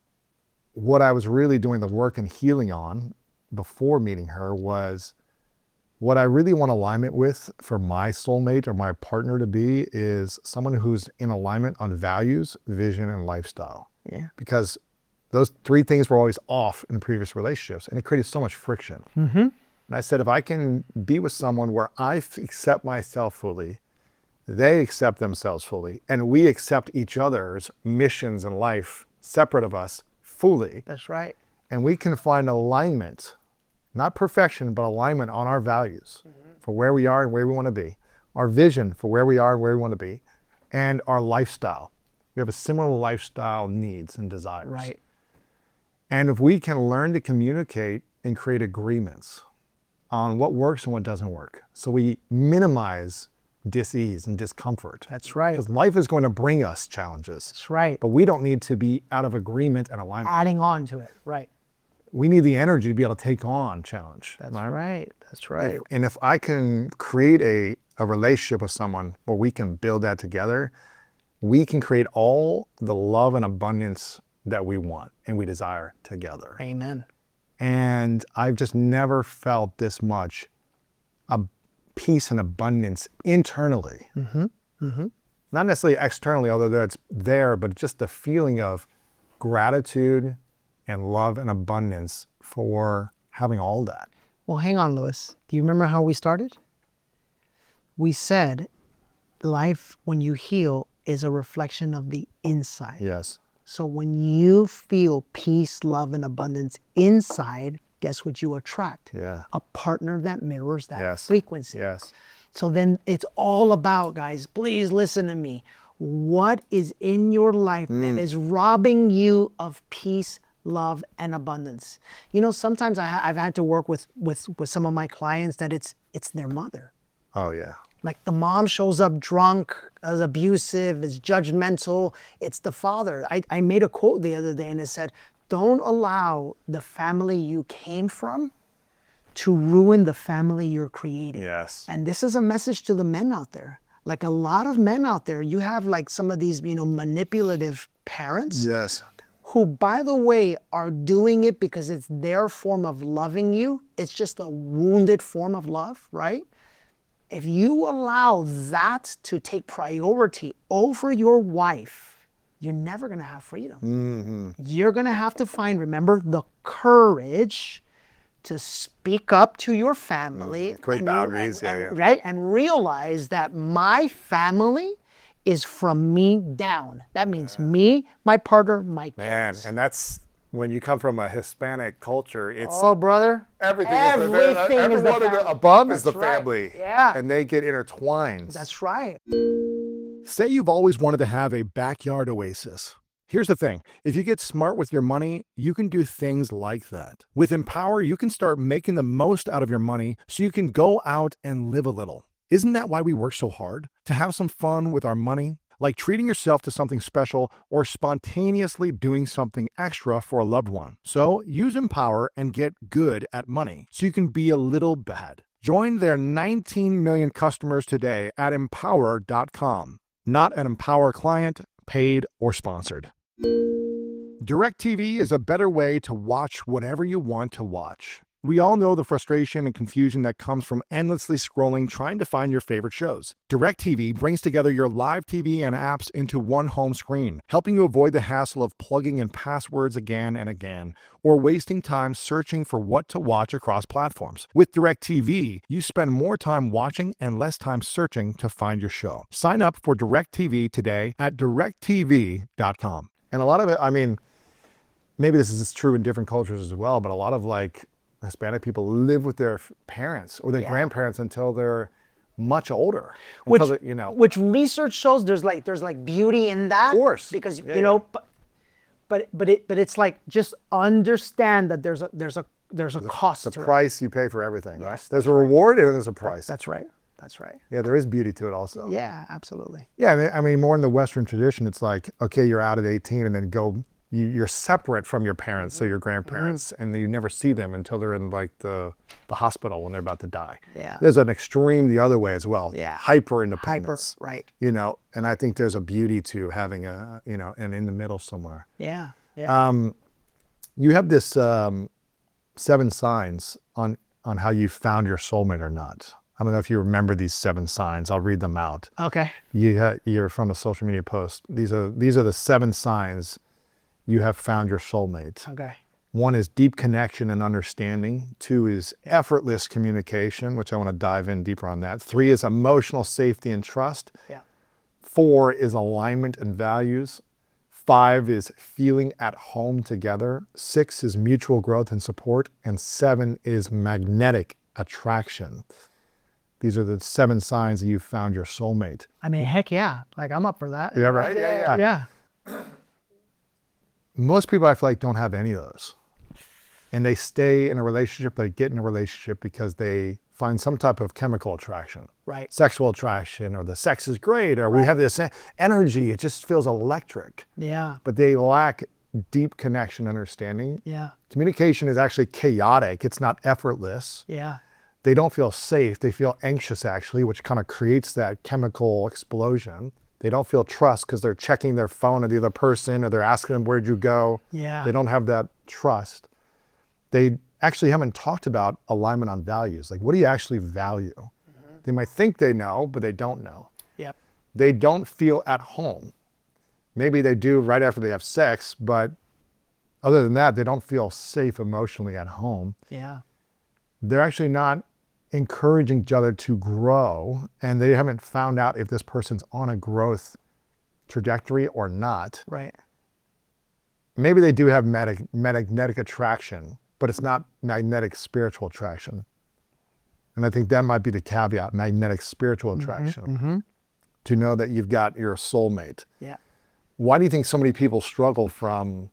what I was really doing the work and healing on before meeting her was what I really want alignment with for my soulmate or my partner to be is someone who's in alignment on values, vision, and lifestyle.
Yeah.
Because those three things were always off in previous relationships and it created so much friction.
Mm-hmm.
And I said, if I can be with someone where I f- accept myself fully, they accept themselves fully, and we accept each other's missions in life separate of us fully,
That's right.
and we can find alignment, not perfection, but alignment on our values for where we are and where we want to be, our vision for where we are and where we want to be, and our lifestyle. We have a similar lifestyle needs and desires.
Right.
And if we can learn to communicate and create agreements on what works and what doesn't work, so we minimize dis-ease and discomfort.
That's right.
Because life is going to bring us challenges,
That's right.
but we don't need to be out of agreement and alignment.
Adding on to it. Right.
We need the energy to be able to take on challenge.
That's right. That's right.
And if I can create a, a relationship with someone where we can build that together, we can create all the love and abundance that we want and we desire together.
Amen.
And I've just never felt this much a peace and abundance internally.
Mm-hmm. Mm-hmm.
Not necessarily externally, although that's there, but just the feeling of gratitude and love and abundance for having all that.
Well, hang on, Louis. Do you remember how we started? We said life, when you heal, is a reflection of the inside.
Yes.
So when you feel peace, love, and abundance inside, guess what you attract?
Yeah.
A partner that mirrors that
Yes.
frequency.
Yes.
So then it's all about, guys, please listen to me. What is in your life that is robbing you of peace, love, and abundance? You know, sometimes I, ha- I've had to work with, with, with some of my clients that it's, it's their mother.
Oh, yeah.
Like the mom shows up drunk, is abusive, is judgmental. It's the father. I, I made a quote the other day and it said, don't allow the family you came from to ruin the family you're creating.
Yes.
And this is a message to the men out there. Like a lot of men out there, you have like some of these, you know, manipulative parents
Yes.
who, by the way, are doing it because it's their form of loving you. It's just a wounded form of love, right? If you allow that to take priority over your wife, you're never going to have freedom.
Mm-hmm.
You're going to have to find, remember, the courage to speak up to your family.
Create
and-
boundaries,
and-
yeah,
and-
yeah.
Right? And realize that my family is from me down. That means me, my partner, my
Man,
kids.
and that's when you come from a Hispanic culture, it's
Oh, brother.
everything,
everything
is the,
is the
everyone in the-
family.
above is the
That's right.
family.
Yeah.
And they get intertwined.
That's right.
Say you've always wanted to have a backyard oasis. Here's the thing. If you get smart with your money, you can do things like that. With Empower, you can start making the most out of your money so you can go out and live a little. Isn't that why we work so hard? To have some fun with our money? Like treating yourself to something special or spontaneously doing something extra for a loved one. So use Empower and get good at money so you can be a little bad. Join their nineteen million customers today at empower dot com. Not an Empower client, paid or sponsored. DirecTV is a better way to watch whatever you want to watch. We all know the frustration and confusion that comes from endlessly scrolling trying to find your favorite shows. DirecTV brings together your live T V and apps into one home screen, helping you avoid the hassle of plugging in passwords again and again, or wasting time searching for what to watch across platforms. With DirecTV, you spend more time watching and less time searching to find your show. Sign up for DirecTV today at direct T V dot com. And a lot of it, I mean, maybe this is true in different cultures as well, but a lot of like Hispanic people live with their parents or their
Yeah.
grandparents until they're much older.
Which,
Until they- you know,
which research shows there's like there's like beauty in that.
Of course.
Because
Yeah,
you know, but but but it but it's like just understand that there's a there's a there's a cost
the
to it.
price you pay for everything.
Yes,
There's a reward and there's a price.
That's right. That's right.
Yeah, there is beauty to it also.
Yeah, absolutely.
Yeah, I mean, I mean, more in the Western tradition, it's like, okay, you're out at eighteen and then go, you, you're separate from your parents, so your grandparents, and you never see them until they're in like the, the hospital when they're about to die.
Yeah.
There's an extreme the other way as well.
Yeah.
Hyper
Hyper,
independence.
right.
You know, and I think there's a beauty to having a, you know, and in the middle somewhere.
Yeah. Yeah.
Um, you have this um, seven signs on on how you found your soulmate or not. I don't know if you remember these seven signs. I'll read them out.
Okay.
You ha- you're from a social media post. These are these are the seven signs you have found your soulmate.
Okay.
One is deep connection and understanding. Two is effortless communication, which I want to dive in deeper on that. Three is emotional safety and trust.
Yeah.
Four is alignment and values. Five is feeling at home together. Six is mutual growth and support. And seven is magnetic attraction. These are the seven signs that you found your soulmate.
I mean, heck yeah. Like I'm up for that.
Yeah, right? Yeah, yeah.
Yeah.
Most people I feel like don't have any of those. And they stay in a relationship, they get in a relationship because they find some type of chemical attraction,
Right.
sexual attraction, or the sex is great, or we have this e- energy, it just feels electric.
Yeah.
But they lack deep connection, understanding.
Yeah.
Communication is actually chaotic, it's not effortless.
Yeah.
They don't feel safe, they feel anxious actually, which kind of creates that chemical explosion. They don't feel trust because they're checking their phone at the other person or they're asking them, where'd you go?
Yeah.
They don't have that trust. They actually haven't talked about alignment on values. Like, what do you actually value? Mm-hmm. They might think they know, but they don't know.
Yep.
They don't feel at home. Maybe they do right after they have sex, but other than that, they don't feel safe emotionally at home.
Yeah.
They're actually not encouraging each other to grow, and they haven't found out if this person's on a growth trajectory or not.
Right.
Maybe they do have mag- magnetic attraction, but it's not magnetic spiritual attraction. And I think that might be the caveat, magnetic spiritual attraction,
Mm-hmm.
to know that you've got your soulmate.
Yeah.
Why do you think so many people struggle from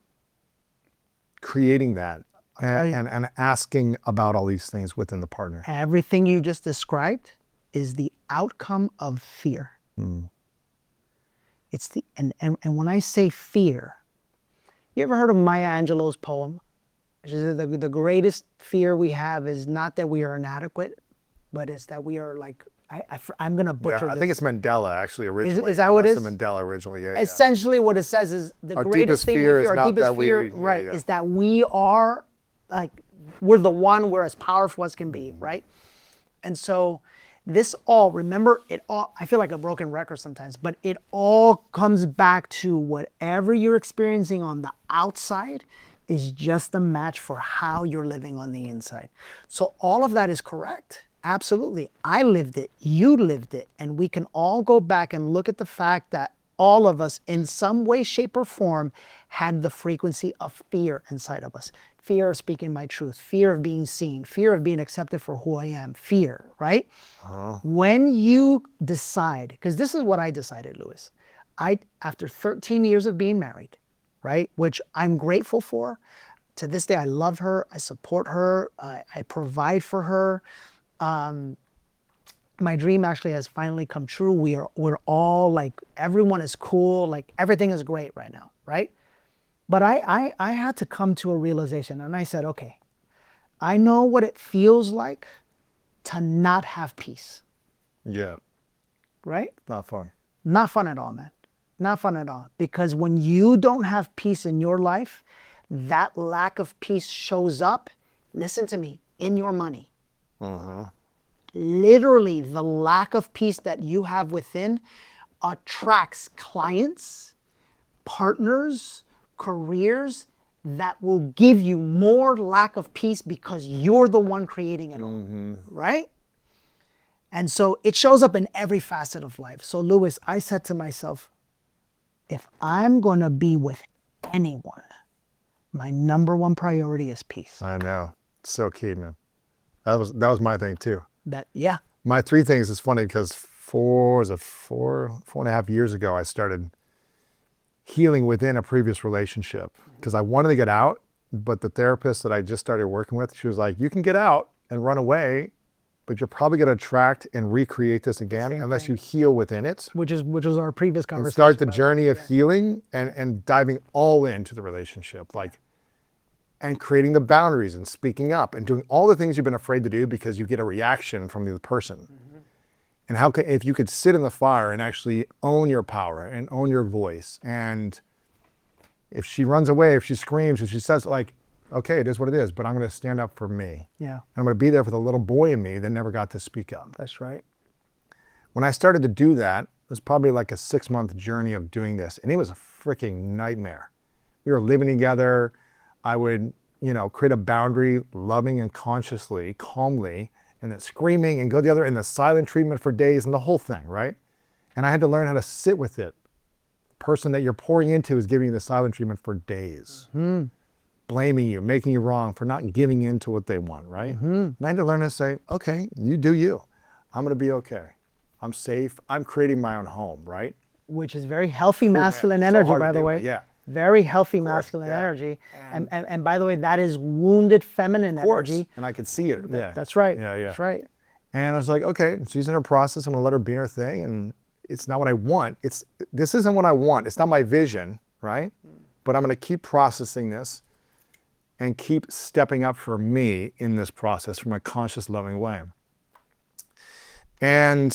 creating that
I-
and, and, and asking about all these things within the partner?
Everything you just described is the outcome of fear.
Mm.
It's the and, and and when I say fear, you ever heard of Maya Angelou's poem? She said the, the greatest fear we have is not that we are inadequate, but it's that we are like I, I I'm gonna
Yeah,
butcher
I
this.
think it's Mandela actually originally.
is that what it
Nelson
is?
Mandela originally, yeah. yeah.
Essentially what it says is the
Our
greatest
deepest
thing
fear
we
is
fear, our
not
deepest
that we-
fear,
yeah,
right,
yeah.
is that we are like we're the one, we're as powerful as can be, right? And so this all, remember, it all, I feel like a broken record sometimes, but it all comes back to whatever you're experiencing on the outside is just a match for how you're living on the inside. So all of that is correct. Absolutely. I lived it, you lived it, and we can all go back and look at the fact that all of us in some way, shape, or form had the frequency of fear inside of us. fear of speaking my truth, fear of being seen, fear of being accepted for who I am, fear, right?
Uh-huh.
When you decide, because this is what I decided, Louis, I, after thirteen years of being married, right, which I'm grateful for, to this day, I love her, I support her, I, I provide for her. Um, my dream actually has finally come true. We are, we're all like, everyone is cool, like everything is great right now, right? But I, I, I had to come to a realization, and I said, okay, I know what it feels like to not have peace,
Yeah.
right?
Not fun.
Not fun at all, man. Not fun at all. Because when you don't have peace in your life, that lack of peace shows up, listen to me, in your money.
Uh-huh.
Literally, the lack of peace that you have within attracts clients, partners, careers that will give you more lack of peace because you're the one creating it all,
Mm-hmm.
right? And so it shows up in every facet of life. So, Louis, I said to myself, if I'm going to be with anyone, my number one priority is peace.
I know. It's so key, man. That was that was my thing too.
That, yeah,
My three things is funny because four was it four four and a half years ago I started healing within a previous relationship because I wanted to get out, but the therapist that I just started working with, she was like, you can get out and run away, but you're probably going to attract and recreate this again
Same
unless
thing.
you heal within it
which is which was our previous
and
conversation.
start the
by way.
journey of
Yeah.
healing and and diving all into the relationship, like, and creating the boundaries and speaking up and doing all the things you've been afraid to do because you get a reaction from the other person.
Mm-hmm.
And how can, if you could sit in the fire and actually own your power and own your voice, and if she runs away, if she screams, if she says, like, okay, it is what it is, but I'm going to stand up for me.
Yeah,
I'm going to be there for the little boy in me that never got to speak up.
that's right.
When I started to do that, it was probably like a six month journey of doing this. And it was a freaking nightmare. We were living together. I would, you know, create a boundary, loving and consciously, calmly, and then screaming and go the other, and the silent treatment for days and the whole thing, right? And I had to learn how to sit with it. The person that you're pouring into is giving you the silent treatment for days,
Mm-hmm.
blaming you, making you wrong for not giving in to what they want, right?
Mm-hmm.
And I had to learn to say, okay, you do you. I'm going to be okay. I'm safe. I'm creating my own home, right?
Which is very healthy masculine
So
energy,
hard to
by the
do,
way.
Yeah.
Very healthy
course,
masculine
yeah.
energy. And,
And-
and and by the way, that is wounded feminine
Of course.
energy.
And I could see it. Yeah.
That's right.
Yeah, yeah.
That's right.
And I was like, okay, she's in her process. I'm gonna let her be her thing. And it's not what I want. It's this isn't what I want. It's not my vision, right? But I'm gonna keep processing this and keep stepping up for me in this process from a conscious, loving way. And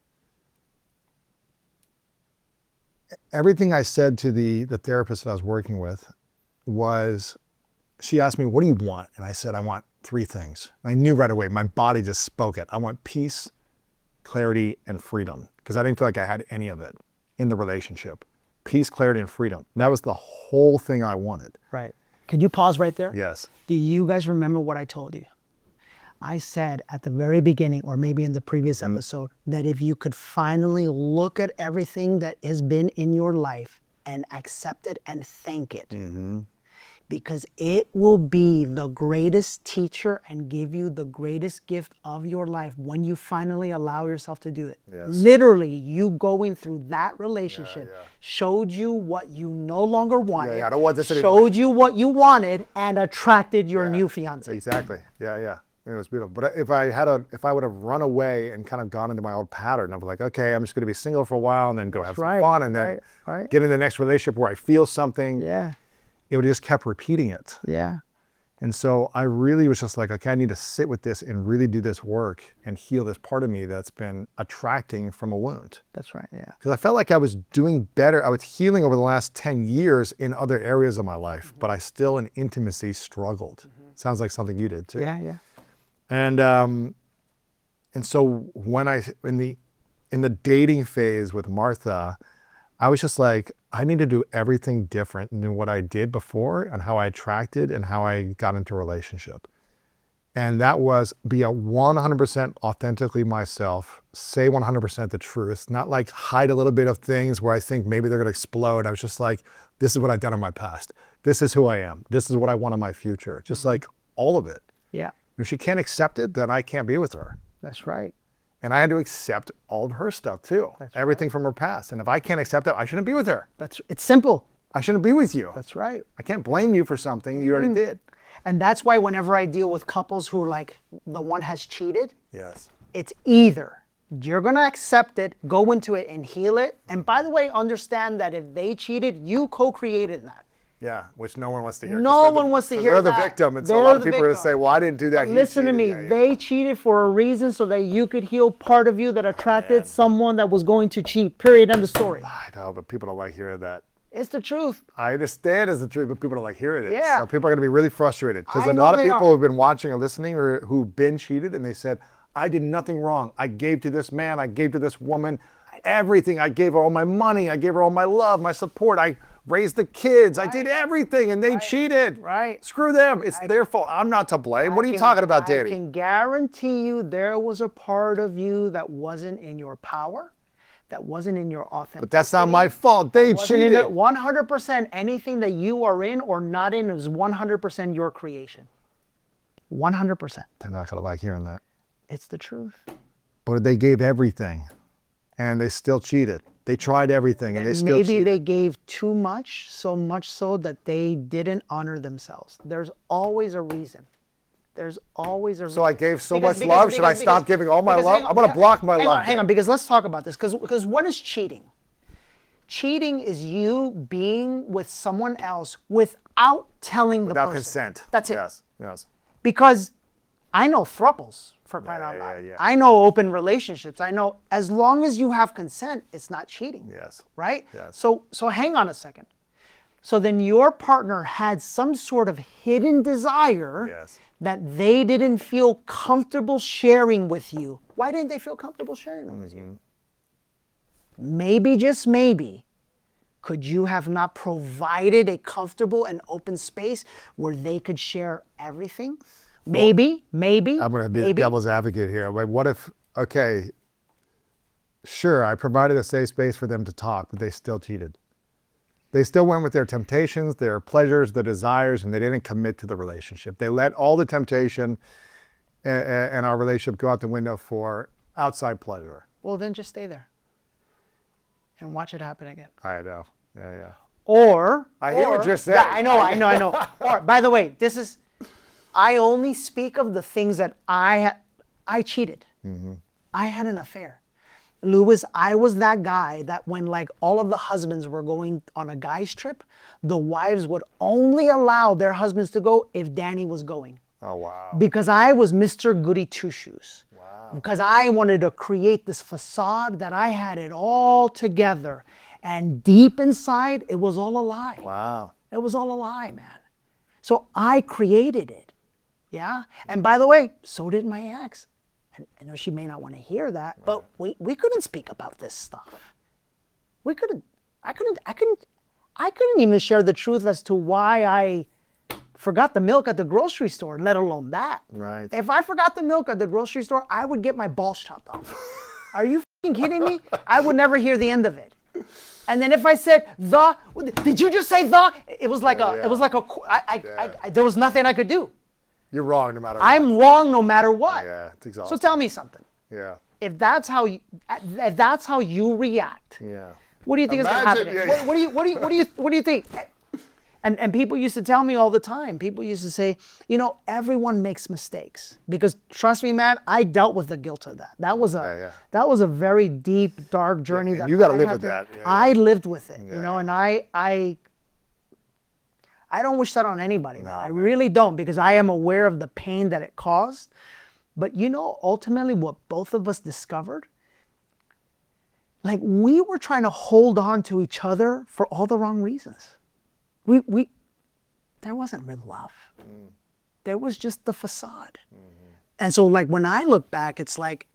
everything I said to the the therapist that I was working with was, she asked me, what do you want? And I said, I want three things. I knew right away, my body just spoke it. I want peace, clarity, and freedom, because I didn't feel like I had any of it in the relationship. Peace, clarity, and freedom. That was the whole thing I wanted.
Right. Can you pause right there?
Yes.
Do you guys remember what I told you? I said at the very beginning, or maybe in the previous
Mm.
episode, that if you could finally look at everything that has been in your life and accept it and thank it,
Mm-hmm.
because it will be the greatest teacher and give you the greatest gift of your life when you finally allow yourself to do it.
Yes.
Literally, you going through that relationship
yeah.
showed you what you no longer wanted,
yeah, I don't want this anymore.
showed you what you wanted, and attracted your
Yeah.
new fiance.
Exactly. Yeah, yeah. It was beautiful. But if I had a, if I would have run away and kind of gone into my old pattern of like, okay, I'm just going to be single for a while and then go have some
right,
fun and then
right, right.
get in the next relationship where I feel something,
Yeah,
it would have just kept repeating it.
yeah.
And so I really was just like, okay, I need to sit with this and really do this work and heal this part of me that's been attracting from a wound.
That's right. Yeah.
Because I felt like I was doing better. I was healing over the last ten years in other areas of my life, but I still in intimacy struggled. Sounds like something you did too.
Yeah, yeah.
And um, and so when I in the in the dating phase with Martha, I was just like, I need to do everything different than what I did before and how I attracted and how I got into a relationship. And that was be a one hundred percent authentically myself, say one hundred percent the truth, not like hide a little bit of things where I think maybe they're going to explode. I was just like, this is what I've done in my past. This is who I am. This is what I want in my future. Just like all of it.
Yeah,
If she can't accept it, then I can't be with her.
that's right.
And I had to accept all of her stuff too.
That's
Everything from her past. And if I can't accept it, I shouldn't be with her.
That's it's simple.
I shouldn't be with you.
That's right.
I can't blame you for something you already did.
And that's why whenever I deal with couples who like the one has cheated,
Yes.
it's either you're going to accept it, go into it and heal it. And by the way, understand that if they cheated, you co-created that.
Yeah, which no one wants to hear. 'cause
No
they're
one
the-
wants to
'cause
hear
They're
that.
the victim. And so
They're
a lot of
the
people are going to
victim.
say, well, I didn't do that. He
Listen to
cheated."
me.
Yeah, yeah.
They cheated for a reason so that you could heal part of you that attracted someone that was going to cheat. Period. End of story.
I know, but people don't like hearing that.
It's the truth.
I understand it's the truth, but people don't like hearing it.
Yeah.
So people are going to be really frustrated because
I
a
know
lot of
they
people
are.
who've been watching or listening or who've been cheated and they said, I did nothing wrong. I gave to this man. I gave to this woman everything. I gave her all my money. I gave her all my love, my support. I raised the kids. I did everything and they cheated.
Right.
Screw them. It's their fault. I'm not to blame. What are
I
you
can-
talking about,
I
Danny?
can guarantee you there was a part of you that wasn't in your power, that wasn't in your authenticity.
But that's not my fault. They
Wasn't in
cheated.
it. one hundred percent anything that you are in or not in is one hundred percent your creation. one hundred percent.
They're not going to like hearing that.
It's the truth.
But they gave everything and they still cheated. They tried everything and they still
Maybe
cheated.
they gave too much, so much so that they didn't honor themselves. There's always a reason. There's always a reason.
So I gave so
Because-
much
because-
love. Should I
because-
stop
because-
giving all my
because
love?
hang on,
I'm going to
yeah.
block my
hang
love.
On, hang on, because let's talk about this. Because because what is cheating? Cheating is you being with someone else without telling the
Without
person.
consent.
That's it.
Yes. Yes.
Because I know thruples for crying
Yeah,
out
yeah,
loud.
yeah.
I know open relationships. I know as long as you have consent, it's not cheating.
Yes.
Right?
Yes.
So so hang on a second. So then your partner had some sort of hidden desire
Yes.
that they didn't feel comfortable sharing with you. Why didn't they feel comfortable sharing them with
Mm-hmm.
you? Maybe, just maybe, could you have not provided a comfortable and open space where they could share everything? Maybe, maybe.
I'm going to be the
maybe.
devil's advocate here. Like, what if, okay, sure, I provided a safe space for them to talk, but they still cheated. They still went with their temptations, their pleasures, their desires, and they didn't commit to the relationship. They let all the temptation and, and our relationship go out the window for outside pleasure.
Well, then just stay there and watch it happen again.
I know. Yeah, yeah.
Or
I hear what
or-
you're saying.
Yeah, I know, I know, I know. Or by the way, this is I only speak of the things that I ha- I cheated.
Mm-hmm.
I had an affair. Louis, I was that guy that when like all of the husbands were going on a guy's trip, the wives would only allow their husbands to go if Danny was going.
Oh, wow.
Because I was Mister Goody Two Shoes.
Wow.
Because I wanted to create this facade that I had it all together. And deep inside, it was all a lie.
Wow.
It was all a lie, man. So I created it. Yeah. And by the way, so did my ex. And I know she may not want to hear that, but we, we couldn't speak about this stuff. We couldn't, I couldn't, I couldn't, I couldn't even share the truth as to why I forgot the milk at the grocery store, let alone that.
Right.
If I forgot the milk at the grocery store, I would get my balls chopped off. Are you fucking kidding me? I would never hear the end of it. And then if I said the, did you just say the? It was like a,
yeah.
it was like a, I, I,
Yeah.
I, I, there was nothing I could do.
You're wrong no matter what.
I'm wrong no matter what.
Yeah, it's
So
exhausting.
tell me something.
Yeah.
If that's how you, if that's how you react,
Yeah.
what do you think is going to happen?
Imagine- yeah.
What, what do you, what do you, what do you, what do you think? And and people used to tell me all the time. People used to say, you know, everyone makes mistakes because trust me, man, I dealt with the guilt of that. That was a
Yeah, yeah.
that was a very deep, dark journey.
and
that
you gotta
I
live
had
with
to-
that. Yeah,
I lived with it, you
Yeah,
know,
yeah.
and I I I don't wish that on anybody. man.
No,
I
man.
really don't because I am aware of the pain that it caused. But you know, ultimately, what both of us discovered, like we were trying to hold on to each other for all the wrong reasons. We we there wasn't real love. There was just the facade. And so like when I look back, it's like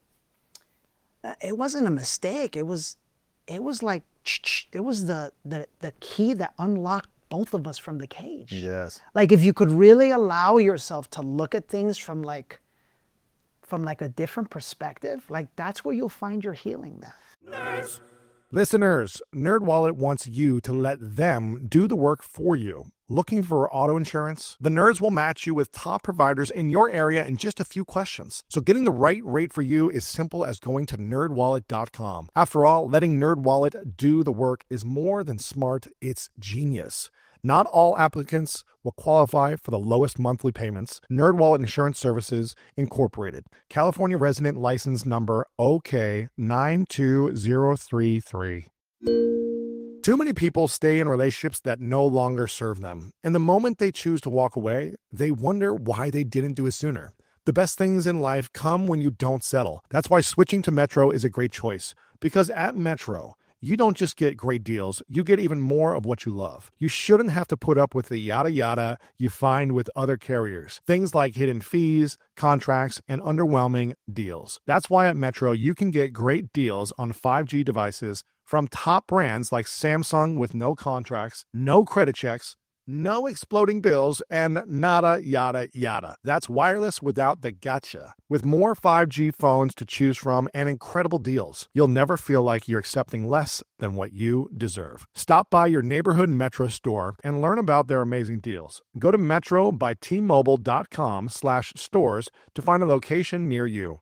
uh, it wasn't a mistake. It was it was like it was the the the key that unlocked both of us from the cage.
Yes.
Like if you could really allow yourself to look at things from like from like a different perspective, like that's where you'll find your healing then.
Listeners, NerdWallet wants you to let them do the work for you. Looking for auto insurance? The Nerds will match you with top providers in your area in just a few questions. So getting the right rate for you is simple as going to nerd wallet dot com. After all, letting NerdWallet do the work is more than smart, it's genius. Not all applicants will qualify for the lowest monthly payments. NerdWallet Insurance Services Incorporated. California resident license number O K nine two zero three three. Too many people stay in relationships that no longer serve them. And the moment they choose to walk away, they wonder why they didn't do it sooner. The best things in life come when you don't settle. That's why switching to Metro is a great choice. Because at Metro, you don't just get great deals, you get even more of what you love. You shouldn't have to put up with the yada yada you find with other carriers. Things like hidden fees, contracts, and underwhelming deals. That's why at Metro, you can get great deals on five G devices from top brands like Samsung with no contracts, no credit checks, no exploding bills, and nada yada yada. That's wireless without the gotcha. With more five G phones to choose from and incredible deals, you'll never feel like you're accepting less than what you deserve. Stop by your neighborhood Metro store and learn about their amazing deals. Go to metro by T Mobile dot com slash stores to find a location near you.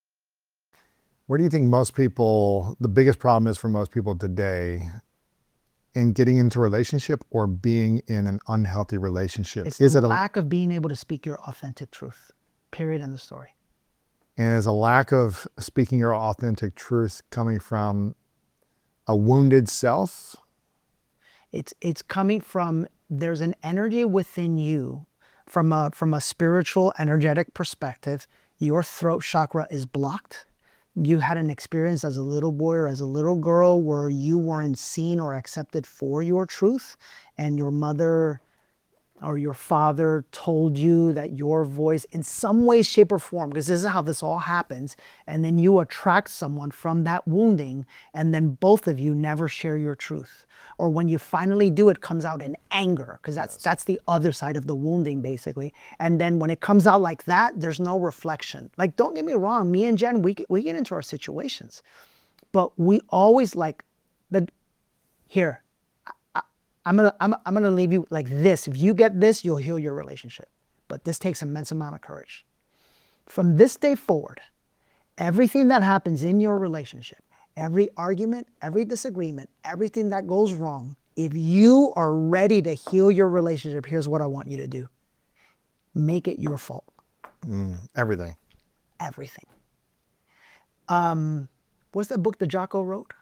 Where do you think most people, the biggest problem is for most people today in getting into a relationship or being in an unhealthy relationship?
It's
Is
the
it a,
lack of being able to speak your authentic truth. Period. End of story.
and is a lack of speaking your authentic truth coming from a wounded self?
It's it's coming from there's an energy within you from a from a spiritual energetic perspective. Your throat chakra is blocked. You had an experience as a little boy or as a little girl where you weren't seen or accepted for your truth, and your mother or your father told you that your voice in some way, shape, or form, because this is how this all happens, and then you attract someone from that wounding, and then both of you never share your truth. Or when you finally do, it comes out in anger, because that's yes. that's the other side of the wounding, basically. And then when it comes out like that, there's no reflection. Like, don't get me wrong, me and Jen, we we get into our situations, but we always like the here. I, I'm gonna I'm I'm gonna leave you like this. If you get this, you'll heal your relationship. But this takes immense amount of courage. From this day forward, everything that happens in your relationship, every argument, every disagreement, everything that goes wrong, if you are ready to heal your relationship, here's what I want you to do. Make it your fault.
Mm, everything.
Everything. Um, what's that book that Jocko wrote?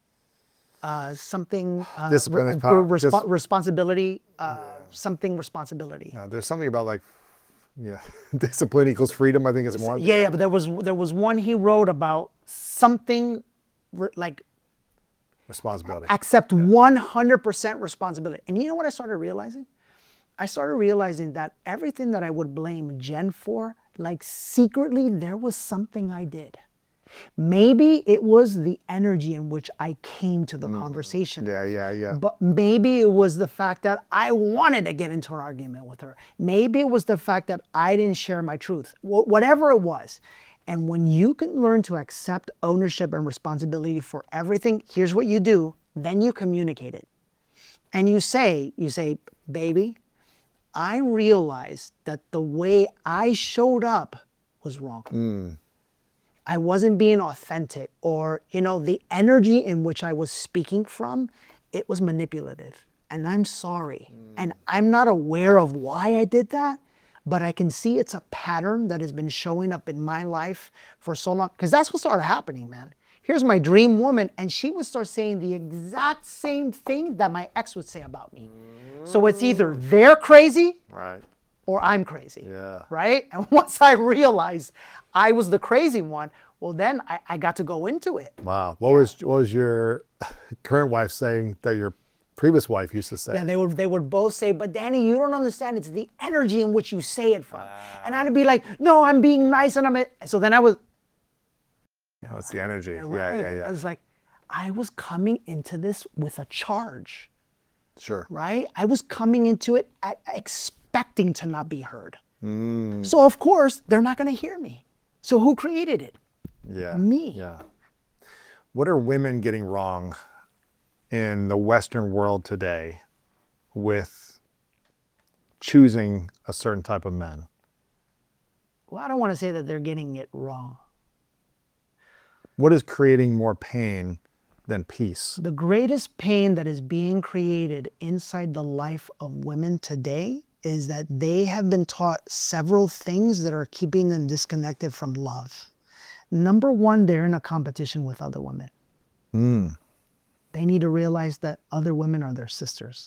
Uh, something, uh,
Discipline
re-
and power.
re-
Dis-
respo- responsibility, uh, something responsibility.
Uh, there's something about like, yeah, discipline equals freedom. I think it's one.
Yeah, yeah, but there was there was one he wrote about something re- like
Responsibility.
accept one hundred percent responsibility. And you know what I started realizing? I started realizing that everything that I would blame Jen for, like secretly there was something I did. Maybe it was the energy in which I came to the mm. conversation.
Yeah, yeah, yeah.
But maybe it was the fact that I wanted to get into an argument with her. Maybe it was the fact that I didn't share my truth. Wh- whatever it was. And when you can learn to accept ownership and responsibility for everything, here's what you do. Then you communicate it. And you say, you say, baby, I realized that the way I showed up was wrong.
Mm.
I wasn't being authentic, or, you know, the energy in which I was speaking from, it was manipulative. And I'm sorry. Mm. And I'm not aware of why I did that, but I can see it's a pattern that has been showing up in my life for so long. Because that's what started happening, man. Here's my dream woman, and she would start saying the exact same thing that my ex would say about me. Mm. So it's either they're crazy,
right,
or I'm crazy.
Yeah.
Right? And once I realized I was the crazy one, well, then I, I got to go into it.
Wow. What was what was your current wife saying that your previous wife used to say?
Yeah, they would they would both say, but Danny, you don't understand. It's the energy in which you say it from. Uh, and I'd be like, no, I'm being nice, and I'm. A... So then I was.
No, it's the energy. Yeah,
right?
yeah, yeah.
I was like, I was coming into this with a charge.
Sure.
Right? I was coming into it at, expecting to not be heard.
Mm.
So of course they're not going to hear me. So who created it?
Yeah.
Me.
Yeah. What are women getting wrong in the Western world today with choosing a certain type of men?
Well, I don't want to say that they're getting it wrong.
What is creating more pain than peace?
The greatest pain that is being created inside the life of women today is that they have been taught several things that are keeping them disconnected from love. Number one, they're in a competition with other women.
Mm.
They need to realize that other women are their sisters.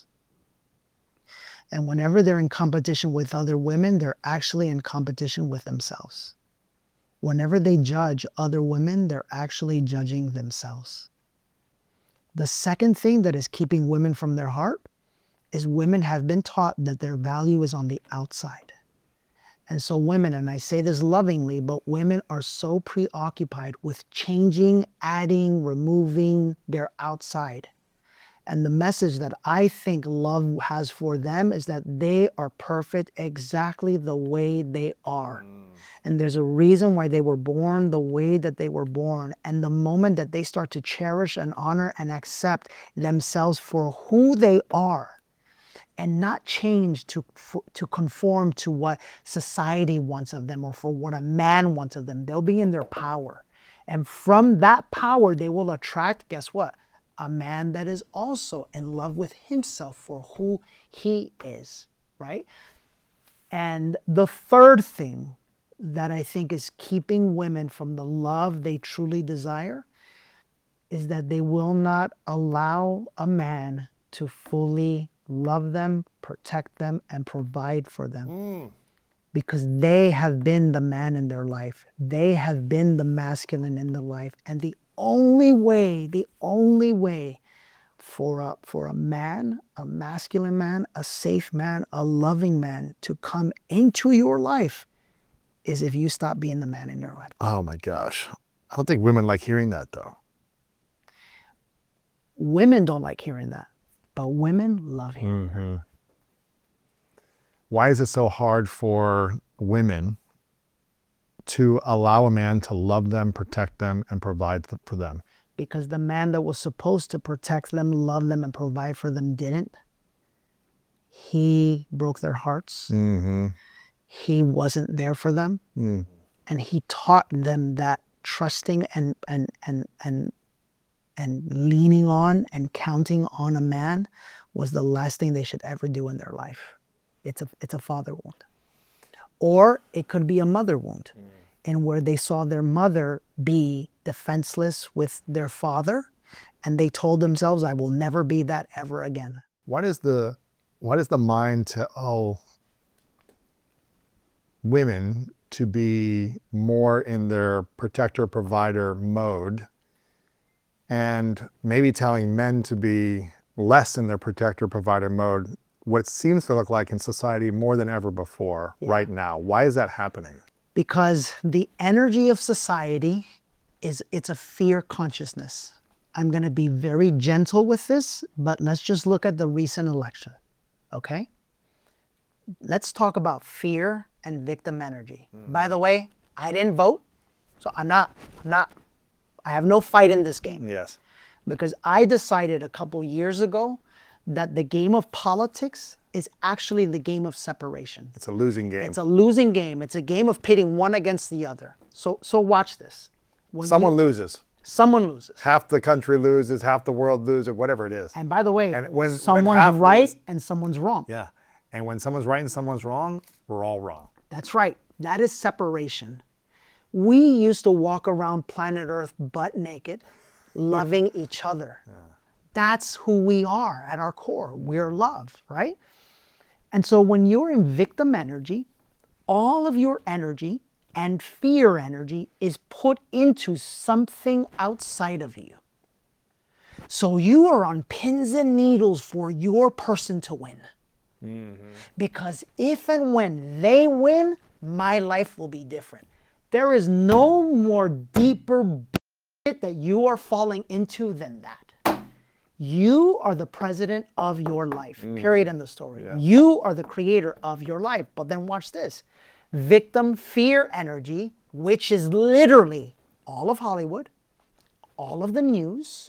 And whenever they're in competition with other women, they're actually in competition with themselves. Whenever they judge other women, they're actually judging themselves. The second thing that is keeping women from their heart is women have been taught that their value is on the outside. And so women, and I say this lovingly, but women are so preoccupied with changing, adding, removing their outside. And the message that I think love has for them is that they are perfect exactly the way they are. And there's a reason why they were born the way that they were born. And the moment that they start to cherish and honor and accept themselves for who they are, and not change to, for, to conform to what society wants of them or for what a man wants of them, they'll be in their power. And from that power, they will attract, guess what? A man that is also in love with himself for who he is, right? And the third thing that I think is keeping women from the love they truly desire is that they will not allow a man to fully love them, protect them, and provide for them.
Mm.
Because they have been the man in their life. They have been the masculine in their life. And the only way, the only way for a, for a man, a masculine man, a safe man, a loving man to come into your life is if you stop being the man in your life.
Oh my gosh. I don't think women like hearing that though.
Women don't like hearing that, but women love hearing
Mm-hmm. Why is it so hard for women to allow a man to love them, protect them, and provide th- for them?
because the man that was supposed to protect them, love them, and provide for them didn't. He broke their hearts.
Mm-hmm.
He wasn't there for them.
Mm.
And he taught them that trusting and and and and and leaning on and counting on a man was the last thing they should ever do in their life. It's a it's a father wound. Or it could be a mother wound, mm. in where they saw their mother be defenseless with their father, and they told themselves, I will never be that ever again.
Why does the why does the mind tell women to be more in their protector provider mode, and maybe telling men to be less in their protector provider mode, what seems to look like in society more than ever before, yeah. right now? Why is that happening?
Because the energy of society is, it's a fear consciousness. I'm going to be very gentle with this, but let's just look at the recent election, okay? Let's talk about fear and victim energy. Mm. By the way, I didn't vote, so I'm not, I'm not, I have no fight in this game.
Yes.
Because I decided a couple years ago that the game of politics is actually the game of separation.
It's a losing game.
It's a losing game. It's a game of pitting one against the other. So, so watch this.
When someone you, loses.
Someone loses.
Half the country loses, half the world loses, whatever it is.
And by the way,
and when,
someone's
when
right
loses,
and someone's wrong.
Yeah. And when someone's right and someone's wrong, we're all wrong.
That's right. That is separation. We used to walk around planet Earth butt naked, loving each other. Yeah. That's who we are at our core. We're love, right? And so when you're in victim energy, all of your energy and fear energy is put into something outside of you. So you are on pins and needles for your person to win. Mm-hmm. Because if and when they win, my life will be different. There is no more deeper bullshit that you are falling into than that. You are the president of your life, mm. period, end of story. Yeah. You are the creator of your life. But then watch this. Victim fear energy, which is literally all of Hollywood, all of the news,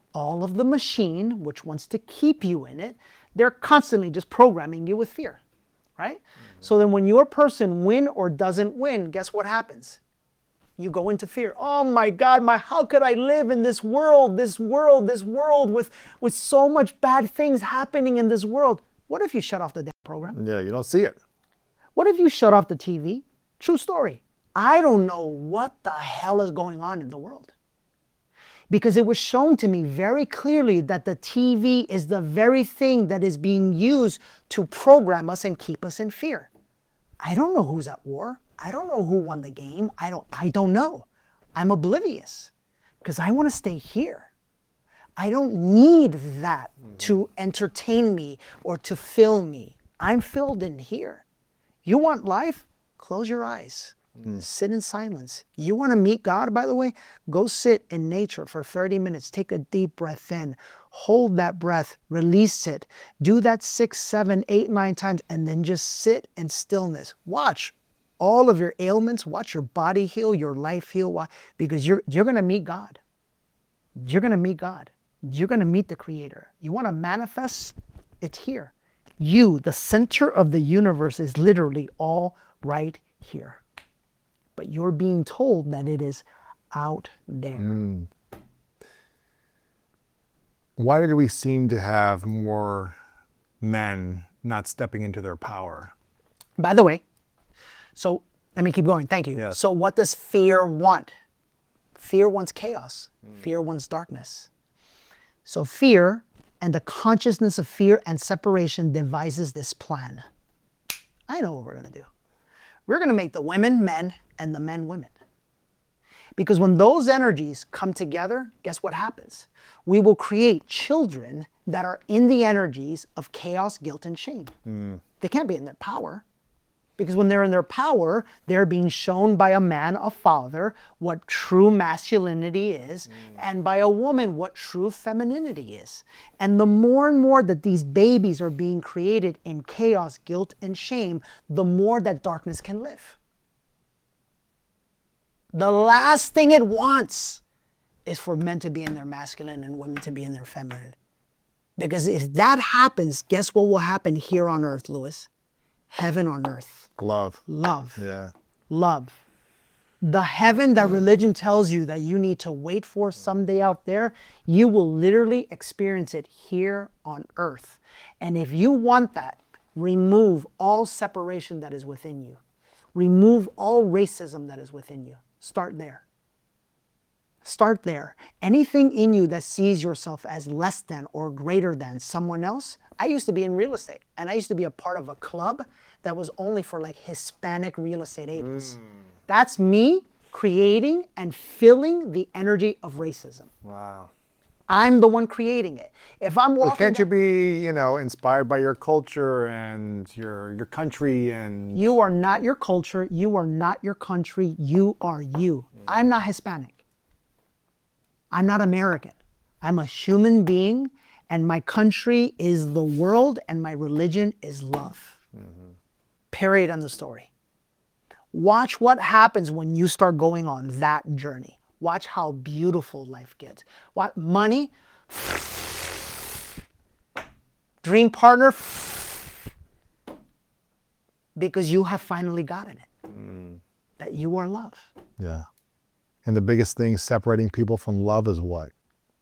all of the machine, which wants to keep you in it, they're constantly just programming you with fear, right? Mm-hmm. So then when your person win or doesn't win, guess what happens? You go into fear. Oh my God, my how could I live in this world, this world, this world with, with so much bad things happening in this world? What if you shut off the damn program?
Yeah, you don't see it.
What if you shut off the T V? True story. I don't know what the hell is going on in the world. Because it was shown to me very clearly that the T V is the very thing that is being used to program us and keep us in fear. I don't know who's at war. I don't know who won the game. I don't, I don't know. I'm oblivious because I want to stay here. I don't need that mm-hmm. to entertain me or to fill me. I'm filled in here. You want life? Close your eyes. Mm. Sit in silence. You want to meet God, by the way? Go sit in nature for thirty minutes. Take a deep breath in. Hold that breath. Release it. Do that six, seven, eight, nine times, and then just sit in stillness. Watch all of your ailments. Watch your body heal, your life heal. Why? Because you're, you're going to meet God. You're going to meet God. You're going to meet the Creator. You want to manifest? It's here. You, the center of the universe, is literally all right here. But you're being told that it is out there. Mm.
Why do we seem to have more men not stepping into their power?
By the way, so let me keep going. Thank you.
Yes.
So what does fear want? Fear wants chaos. Mm. Fear wants darkness. So fear and the consciousness of fear and separation devises this plan. I know what we're going to do. We're going to make the women men and the men women. Because when those energies come together, guess what happens? We will create children that are in the energies of chaos, guilt, and shame. Mm. They can't be in their power. Because when they're in their power, they're being shown by a man, a father, what true masculinity is, mm. and by a woman, what true femininity is. And the more and more that these babies are being created in chaos, guilt, and shame, the more that darkness can live. The last thing it wants is for men to be in their masculine and women to be in their feminine. Because if that happens, guess what will happen here on earth, Lewis? Heaven on earth.
Love.
Love.
Yeah.
Love. The heaven that religion tells you that you need to wait for someday out there, you will literally experience it here on earth. And if you want that, remove all separation that is within you. Remove all racism that is within you. Start there. Start there. Anything in you that sees yourself as less than or greater than someone else. I used to be in real estate, and I used to be a part of a club that was only for like Hispanic real estate agents. Mm. That's me creating and filling the energy of racism.
Wow.
I'm the one creating it. If I'm walking,
well, can't you be, you know, inspired by your culture and your your country and?
You are not your culture. You are not your country. You are you. Mm. I'm not Hispanic. I'm not American. I'm a human being, and my country is the world, and my religion is love. Mm-hmm. Period on the story. Watch what happens when you start going on that journey. Watch how beautiful life gets. What money? Dream partner? Because you have finally gotten it. Mm. That you are love.
Yeah. And the biggest thing separating people from love is what?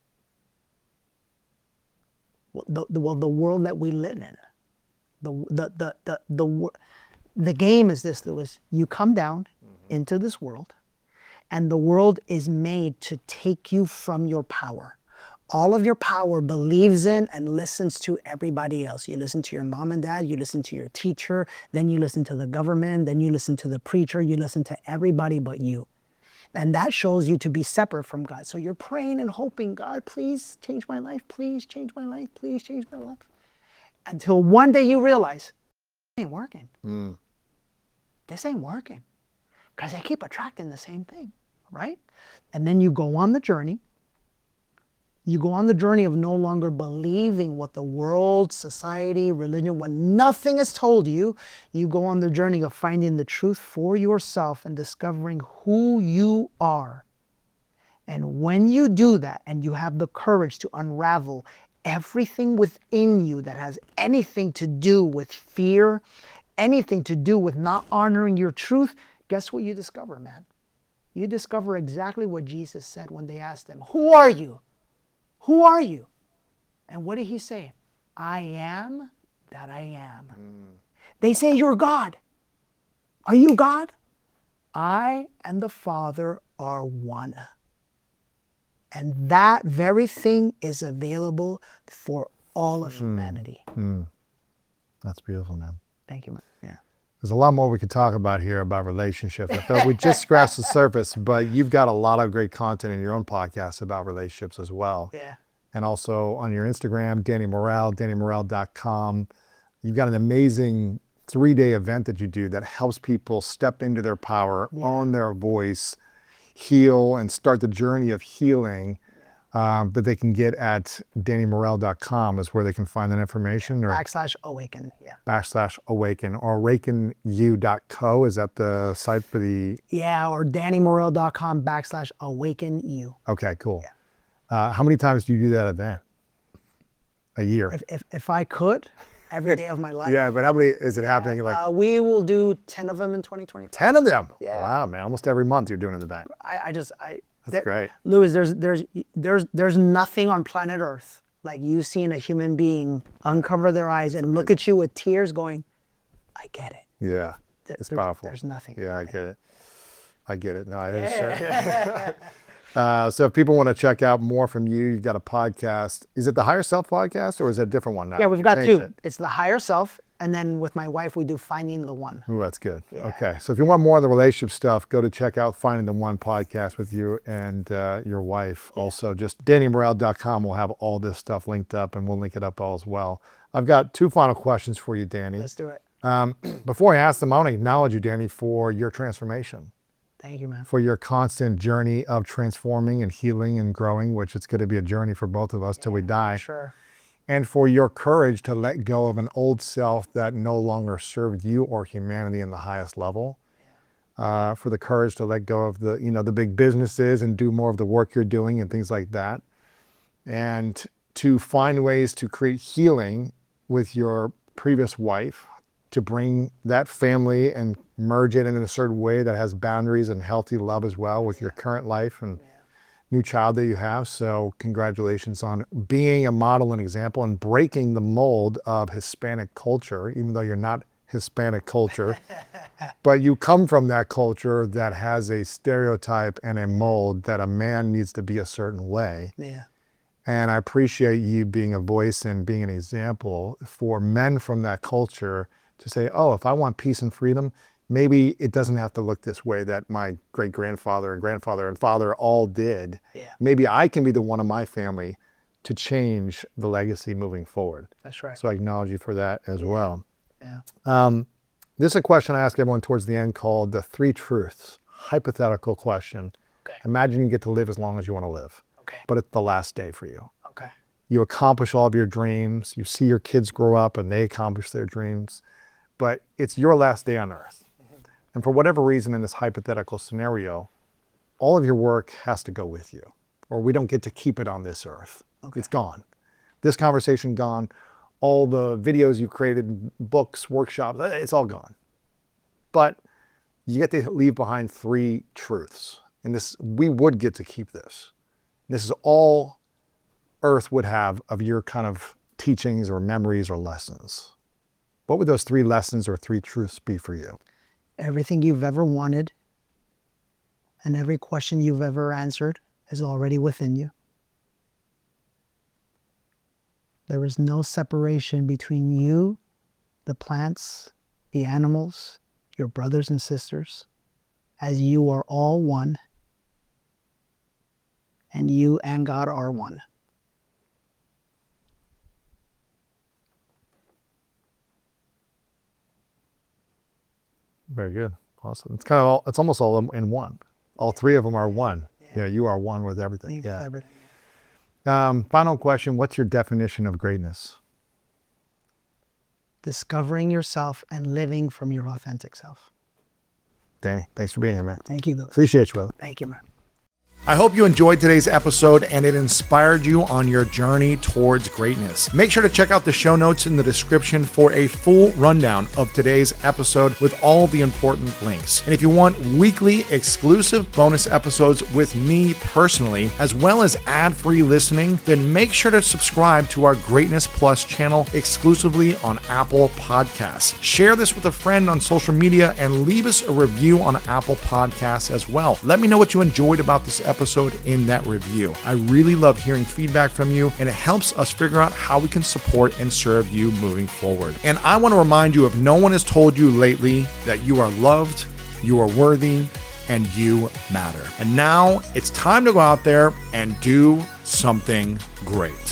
Well, the, the, well, the world that we live in. The, the, the, the, the, the game is this, Lewis. You come down mm-hmm. into this world, and the world is made to take you from your power. All of your power believes in and listens to everybody else. You listen to your mom and dad, you listen to your teacher, then you listen to the government, then you listen to the preacher, you listen to everybody but you. And that shows you to be separate from God. So you're praying and hoping, God, please change my life, please change my life, please change my life. Until one day you realize, it ain't working. Mm. This ain't working. Because I keep attracting the same thing, right? And then you go on the journey. You go on the journey of no longer believing what the world, society, religion, what nothing has told you. You go on the journey of finding the truth for yourself and discovering who you are. And when you do that and you have the courage to unravel everything within you that has anything to do with fear, anything to do with not honoring your truth, guess what you discover, man? You discover exactly what Jesus said when they asked him, who are you? Who are you? And what did he say? I am that I am. Mm. They say, you're God. Are you God? I and the Father are one. And that very thing is available for all of humanity.
Mm. That's beautiful, man.
Thank you, man. Yeah.
There's a lot more we could talk about here about relationships. I feel like we just scratched the surface, but you've got a lot of great content in your own podcast about relationships as well.
Yeah.
And also on your Instagram, Danny Morel, danny morel dot com. You've got an amazing three-day event that you do that helps people step into their power, yeah. own their voice, heal, and start the journey of healing. Um, that they can get at danny morel dot com is where they can find that information. Or
backslash awaken, yeah.
Backslash awaken, or awaken you dot co. Is that the site for the?
Yeah, or danny morel dot com backslash awaken you.
Okay, cool.
Yeah.
Uh, how many times do you do that event? A year?
If, if, if I could, every day of my life.
Yeah, but how many is it happening? Like
uh, we will do ten of them in twenty twenty.
ten of them?
Yeah.
Wow, man. Almost every month you're doing an event.
I, I just, I.
That's
there,
great.
Louis, there's, there's, there's, there's nothing on planet Earth like you seeing a human being uncover their eyes and look at you with tears going, I get it.
Yeah,
There,
it's
there-
powerful.
There's nothing.
Yeah, I get it. I get it. No, I understand. Uh, so if people want to check out more from you, you've got a podcast. Is it the Higher Self podcast or is it a different one now?
Yeah, we've got
Changed
two.
it.
It's the higher self, and then with my wife, we do Finding the One.
Ooh, that's good.
Yeah.
Okay. So if you want more of the relationship stuff, go to check out Finding the One podcast with you and uh, your wife. Yeah. Also, just danny morel dot com will have all this stuff linked up, and we'll link it up all as well. I've got two final questions for you, Danny.
Let's do it.
Um, before I ask them, I want to acknowledge you, Danny, for your transformation.
Thank you, man.
For your constant journey of transforming and healing and growing, which it's going to be a journey for both of us till we die.
Sure.
And for your courage to let go of an old self that no longer served you or humanity in the highest level. Uh, for the courage to let go of the, you know, the big businesses and do more of the work you're doing and things like that. And to find ways to create healing with your previous wife, to bring that family and merge it in a certain way that has boundaries and healthy love as well with your current life and new child that you have. So congratulations on being a model and example and breaking the mold of Hispanic culture, even though you're not Hispanic culture, but you come from that culture that has a stereotype and a mold that a man needs to be a certain way.
Yeah.
And I appreciate you being a voice and being an example for men from that culture to say, oh, if I want peace and freedom, maybe it doesn't have to look this way that my great grandfather and grandfather and father all did.
Yeah.
Maybe I can be the one in my family to change the legacy moving forward.
That's right.
So I acknowledge you for that as well.
Yeah.
Um, this is a question I ask everyone towards the end called the three truths, hypothetical question.
Okay.
Imagine you get to live as long as you want to live,
Okay.
but it's the last day for you.
Okay.
You accomplish all of your dreams. You see your kids grow up and they accomplish their dreams, but it's your last day on earth. Mm-hmm. And for whatever reason in this hypothetical scenario, all of your work has to go with you, or we don't get to keep it on this earth. Okay. It's gone. This conversation gone. All the videos you created, books, workshops, it's all gone. But you get to leave behind three truths. And this, we would get to keep this. This is all earth would have of your kind of teachings or memories or lessons. What would those three lessons or three truths be for you?
Everything you've ever wanted and every question you've ever answered is already within you. There is no separation between you, the plants, the animals, your brothers and sisters, as you are all one, and you and God are one.
Very good. Awesome. It's kind of all, it's almost all in one. All three of them are one. Yeah, you are one with everything.
You've
Yeah.
everything.
Um, final question. What's your definition of greatness?
Discovering yourself and living from your authentic self.
Danny, thanks for being here, man.
Thank you, Louis.
Appreciate you, brother.
Thank you, man.
I hope you enjoyed today's episode and it inspired you on your journey towards greatness. Make sure to check out the show notes in the description for a full rundown of today's episode with all the important links. And if you want weekly exclusive bonus episodes with me personally, as well as ad-free listening, then make sure to subscribe to our Greatness Plus channel exclusively on Apple Podcasts. Share this with a friend on social media and leave us a review on Apple Podcasts as well. Let me know what you enjoyed about this episode in that review. I really love hearing feedback from you, and it helps us figure out how we can support and serve you moving forward. And I want to remind you, if no one has told you lately, that you are loved, you are worthy, and you matter. And now it's time to go out there and do something great.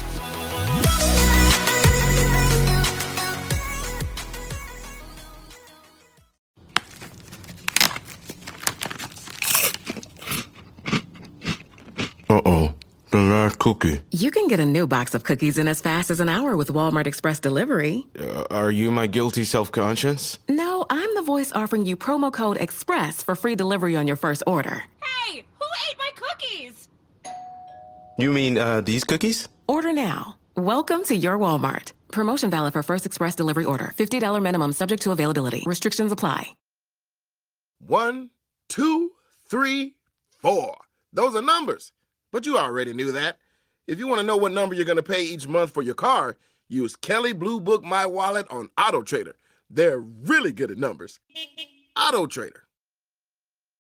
Uh-oh, the last cookie.
You can get a new box of cookies in as fast as an hour with Walmart Express Delivery.
Uh, are you my guilty self-conscience?
No, I'm the voice offering you promo code EXPRESS for free delivery on your first order.
Hey, who ate my cookies?
You mean, uh, these cookies?
Order now. Welcome to your Walmart. Promotion valid for first express delivery order. fifty dollars minimum subject to availability. Restrictions apply.
One, two, three, four. Those are numbers. But you already knew that. If you want to know what number you're going to pay each month for your car, use Kelley Blue Book My Wallet on Auto Trader. They're really good at numbers. Auto Trader.